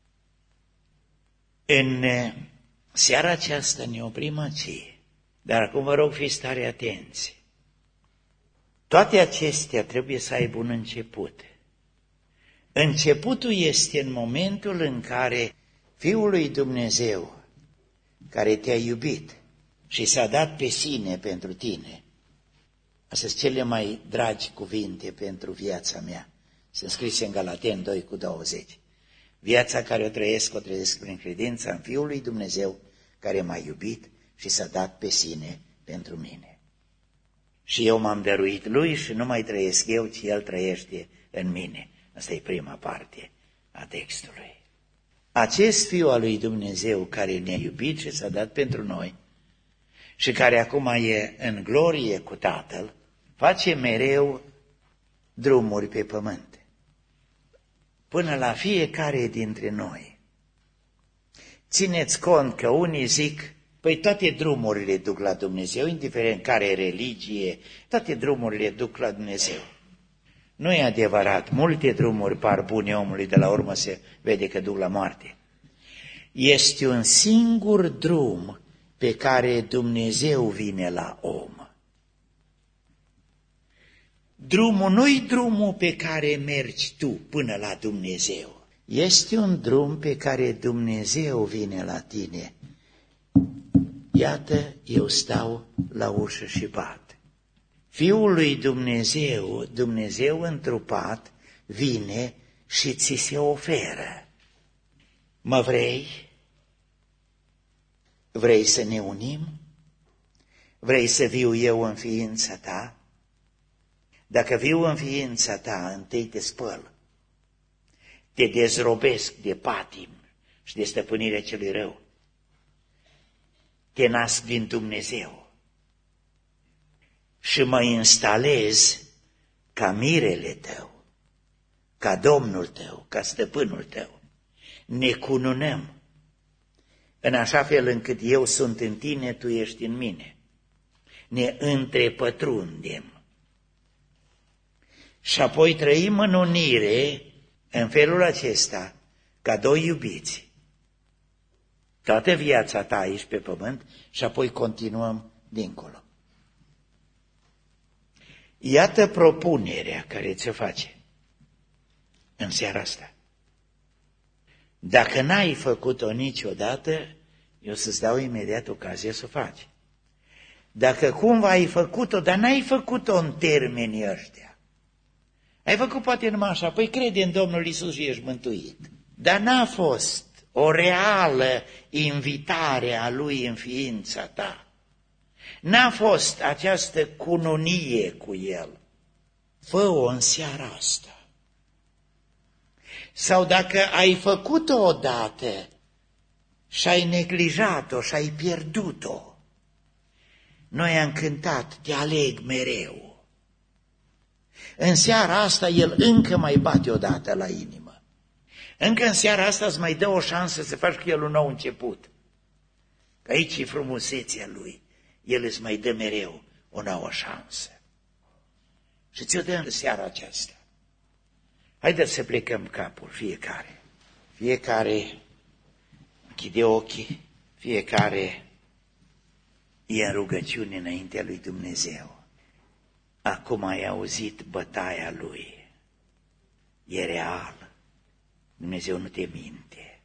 În seara aceasta ne oprim aici, dar acum vă rog fiți tare atenți. Toate acestea trebuie să aibă un început. Începutul este în momentul în care Fiul lui Dumnezeu, care te-a iubit și s-a dat pe sine pentru tine, astea sunt cele mai dragi cuvinte pentru viața mea, sunt scrise în Galateni doi cu douăzeci. Viața care o trăiesc, o trăiesc prin credința în Fiul lui Dumnezeu, care m-a iubit și s-a dat pe sine pentru mine. Și eu m-am dăruit Lui și nu mai trăiesc eu, ci El trăiește în mine. Asta e prima parte a textului. Acest Fiu al lui Dumnezeu care ne-a iubit și s-a dat pentru noi și care acum e în glorie cu Tatăl, face mereu drumuri pe pământ, până la fiecare dintre noi. Țineți cont că unii zic, păi toate drumurile duc la Dumnezeu, indiferent care e religie, toate drumurile duc la Dumnezeu. Nu e adevărat, multe drumuri par bune omului, de la urmă se vede că duc la moarte. Este un singur drum pe care Dumnezeu vine la om. Drumul nu-i drumul pe care mergi tu până la Dumnezeu. Este un drum pe care Dumnezeu vine la tine. Iată, eu stau la ușă și bat. Fiul lui Dumnezeu, Dumnezeu întrupat, vine și ți se oferă. Mă vrei? Vrei să ne unim? Vrei să viu eu în ființa ta? Dacă viu în ființa ta, întâi te spăl, te dezrobesc de patim și de stăpânirea celui rău. Te nasc din Dumnezeu și mă instalez ca mirele tău, ca Domnul tău, ca stăpânul tău. Ne cununăm în așa fel încât eu sunt în tine, tu ești în mine. Ne întrepătrundem. Și apoi trăim în unire, în felul acesta, ca doi iubiți. Toată viața ta aici pe pământ și apoi continuăm dincolo. Iată propunerea care ți-o face în seara asta. Dacă n-ai făcut-o niciodată, eu să-ți dau imediat ocazia să o faci. Dacă cumva ai făcut-o, dar n-ai făcut-o în termenii ăștia, ai făcut poate numai așa, păi crede în Domnul Iisus și ești mântuit. Dar n-a fost o reală invitare a Lui în ființa ta. N-a fost această cununie cu El. Fă-o în seara asta. Sau dacă ai făcut-o odată și ai neglijat-o și ai pierdut-o, noi am cântat, te aleg mereu. În seara asta El încă mai bate odată la inimă. Încă în seara asta îți mai dă o șansă să faci cu El un nou început. Că aici e frumusețea Lui. El îți mai dă mereu o nouă șansă. Și ți-o dă în seara aceasta. Haideți să plecăm capul fiecare. Fiecare închide ochii, fiecare e în rugăciune înaintea lui Dumnezeu. Acum ai auzit bătaia Lui. E real. Dumnezeu nu te minte.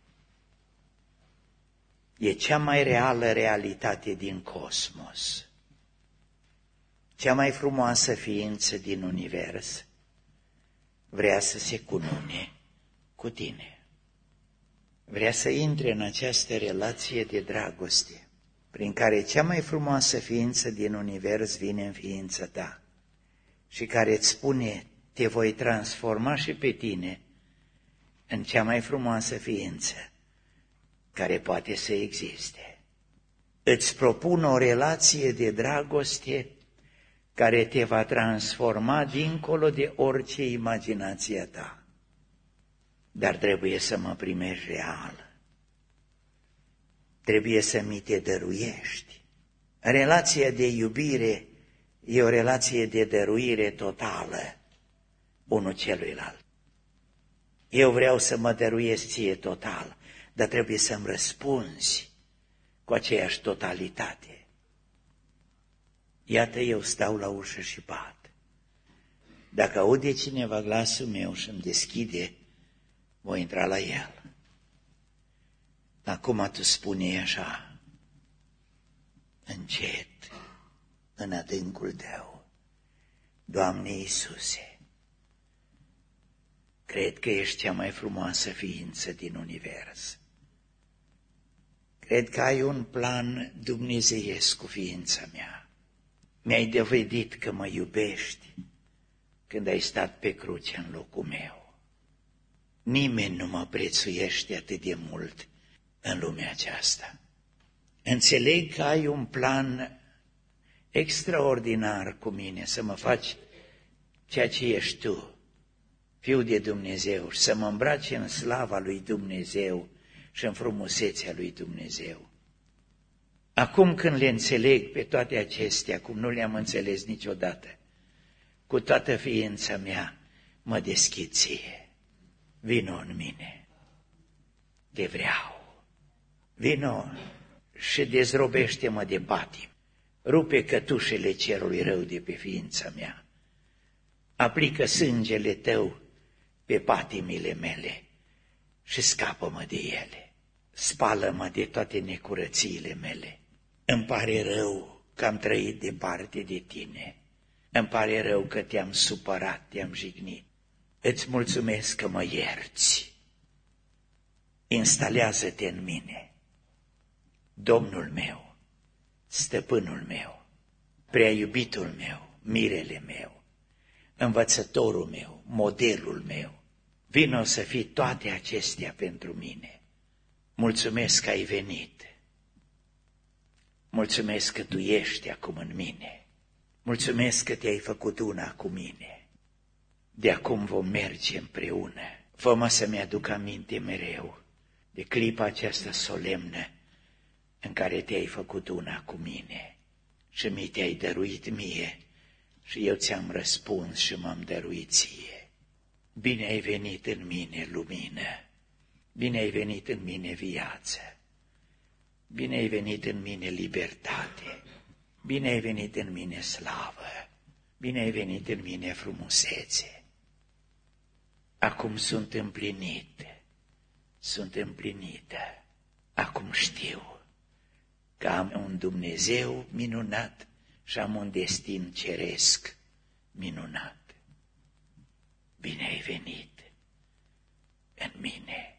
E cea mai reală realitate din cosmos. Cea mai frumoasă ființă din univers vrea să se cunune cu tine. Vrea să intre în această relație de dragoste, prin care cea mai frumoasă ființă din univers vine în ființa ta și care îți spune, te voi transforma și pe tine în cea mai frumoasă ființă care poate să existe. Îți propun o relație de dragoste care te va transforma dincolo de orice imaginație ta. Dar trebuie să mă primești real. Trebuie să mi te dăruiești. Relația de iubire e o relație de dăruire totală unul celuilalt. Eu vreau să mă dăruiesc ție total, dar trebuie să-mi răspunzi cu aceeași totalitate. Iată, eu stau la ușă și bat. Dacă aude cineva glasul meu și îmi deschide, voi intra la el. Acum tu spune așa, încet, în adâncul tău, Doamne Iisuse, cred că ești cea mai frumoasă ființă din univers. Cred că ai un plan dumnezeiesc cu ființa mea. Mi-ai dovedit că mă iubești când ai stat pe cruce în locul meu. Nimeni nu mă prețuiește atât de mult în lumea aceasta. Înțeleg că ai un plan extraordinar cu mine, să mă faci ceea ce ești tu, Fiul de Dumnezeu, și să mă îmbrace în slava lui Dumnezeu și în frumusețea lui Dumnezeu. Acum când le înțeleg pe toate acestea, cum nu le-am înțeles niciodată, cu toată ființa mea mă deschid ție. Vino în mine, te vreau. Vino și dezrobește-mă de patim. Rupe cătușele cerului rău de pe ființa mea. Aplică sângele tău pe patimile mele și scapă-mă de ele. Spală-mă de toate necurățiile mele. Îmi pare rău că am trăit departe de tine. Îmi pare rău că te-am supărat, te-am jignit. Îți mulțumesc că mă ierți. Instalează-te în mine, Domnul meu, stăpânul meu, prea iubitul meu, mirele meu, învățătorul meu, modelul meu. Vino să fii toate acestea pentru mine. Mulțumesc că ai venit. Mulțumesc că tu ești acum în mine. Mulțumesc că te-ai făcut una cu mine. De acum vom merge împreună. Fă-mă să-mi aduc aminte mereu de clipa aceasta solemnă în care te-ai făcut una cu mine și mi te-ai dăruit mie și eu ți-am răspuns și m-am dăruit ție. Bine ai venit în mine, lumină, bine ai venit în mine, viață, bine ai venit în mine, libertate, bine ai venit în mine, slavă, bine ai venit în mine, frumusețe. Acum sunt împlinit, sunt împlinită, acum știu că am un Dumnezeu minunat și am un destin ceresc minunat. Bine ai venit în mine.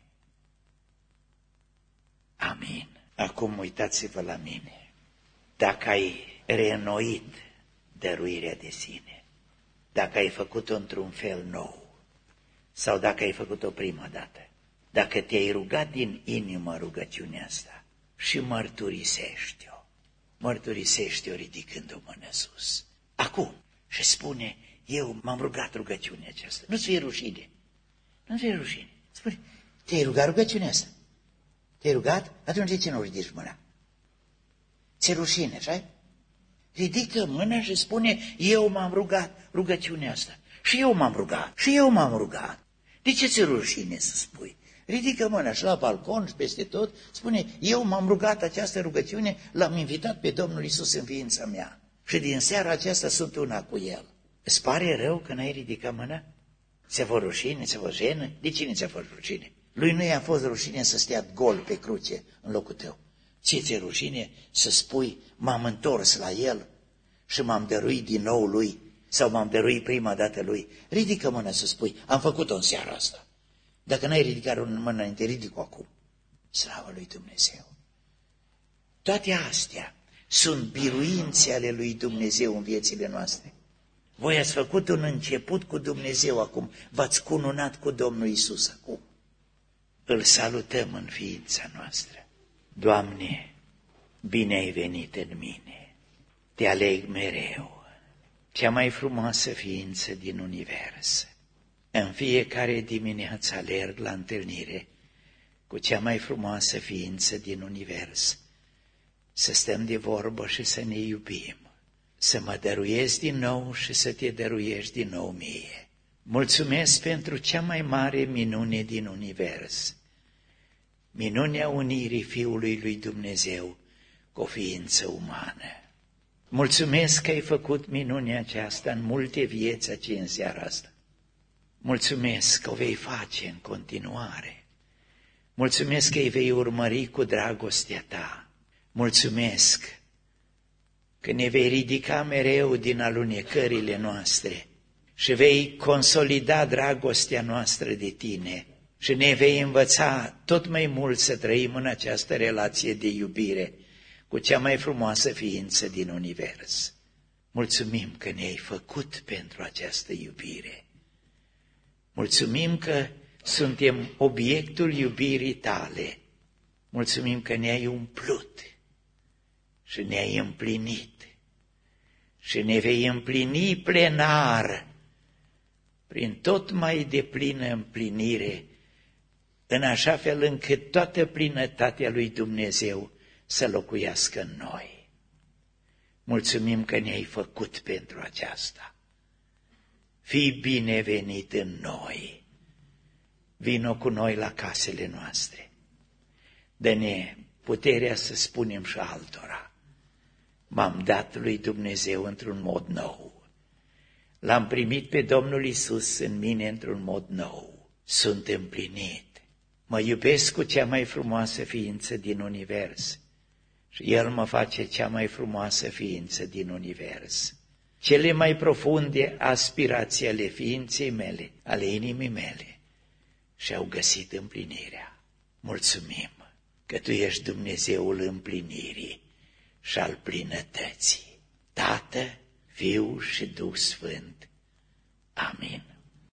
Amin. Acum uitați-vă la mine. Dacă ai reînnoit dăruirea de sine, dacă ai făcut-o într-un fel nou, sau dacă ai făcut-o prima dată, dacă te-ai rugat din inimă rugăciunea asta și mărturisește-o, mărturisește-o ridicând o mână sus. Acum, și spune, eu m-am rugat rugăciunea aceasta. Nu-ți fie rușine. Nu-ți fie rușine. Spune, te-ai rugat rugăciunea asta? Te-ai rugat? Atunci de ce nu ridici mâna? Ți-e rușine, așa? Ridică mâna și spune, eu m-am rugat rugăciunea asta. Și eu m-am rugat. Și eu m-am rugat. De ce ți-e rușine să spui? Ridică mâna și la balcon și peste tot, spune, eu m-am rugat această rugăciune, l-am invitat pe Domnul Iisus în ființa mea. Și din seara aceasta sunt una cu El. Îți pare rău că n-ai ridicat mâna? Ți-a fost rușine, ți-a fost jenă? De cine ți-a fost rușine? Lui nu i-a fost rușine să stea gol pe cruce în locul tău. Ție ți-e rușine să spui, m-am întors la El și m-am dăruit din nou Lui, sau m-am dăruit prima dată Lui. Ridică mâna să spui, am făcut-o în seara asta. Dacă n-ai ridicat mâna înainte, ridic-o acum. Slavă lui Dumnezeu! Toate astea sunt biruințe ale lui Dumnezeu în viețile noastre. Voi ați făcut un început cu Dumnezeu acum, v-ați cununat cu Domnul Iisus acum. Îl salutăm în ființa noastră. Doamne, bine ai venit în mine, te aleg mereu, cea mai frumoasă ființă din univers. În fiecare dimineață alerg la întâlnire cu cea mai frumoasă ființă din univers, să stăm de vorbă și să ne iubim, să mă dăruiesc din nou și să te dăruiești din nou mie. Mulțumesc pentru cea mai mare minune din univers, minunea unirii Fiului lui Dumnezeu cu o ființă umană. Mulțumesc că ai făcut minunea aceasta în multe vieți aici în seara asta. Mulțumesc că o vei face în continuare. Mulțumesc că îi vei urmări cu dragostea ta. Mulțumesc că ne vei ridica mereu din alunecările noastre și vei consolida dragostea noastră de tine și ne vei învăța tot mai mult să trăim în această relație de iubire cu cea mai frumoasă ființă din univers. Mulțumim că ne-ai făcut pentru această iubire. Mulțumim că suntem obiectul iubirii tale. Mulțumim că ne-ai umplut și ne-ai împlinit și ne vei împlini plenar prin tot mai deplină împlinire, în așa fel încât toată plinătatea lui Dumnezeu să locuiască în noi. Mulțumim că ne-ai făcut pentru aceasta. Fii binevenit în noi. Vino cu noi la casele noastre. Dă-ne puterea să spunem și altora: m-am dat lui Dumnezeu într-un mod nou. L-am primit pe Domnul Iisus în mine într-un mod nou. Sunt împlinit. Mă iubesc cu cea mai frumoasă ființă din univers și El mă face cea mai frumoasă ființă din univers. Cele mai profunde aspirații ale ființei mele, ale inimii mele, și-au găsit împlinirea. Mulțumim că Tu ești Dumnezeul împlinirii și al plinătății. Tată, Fiu și Duh Sfânt,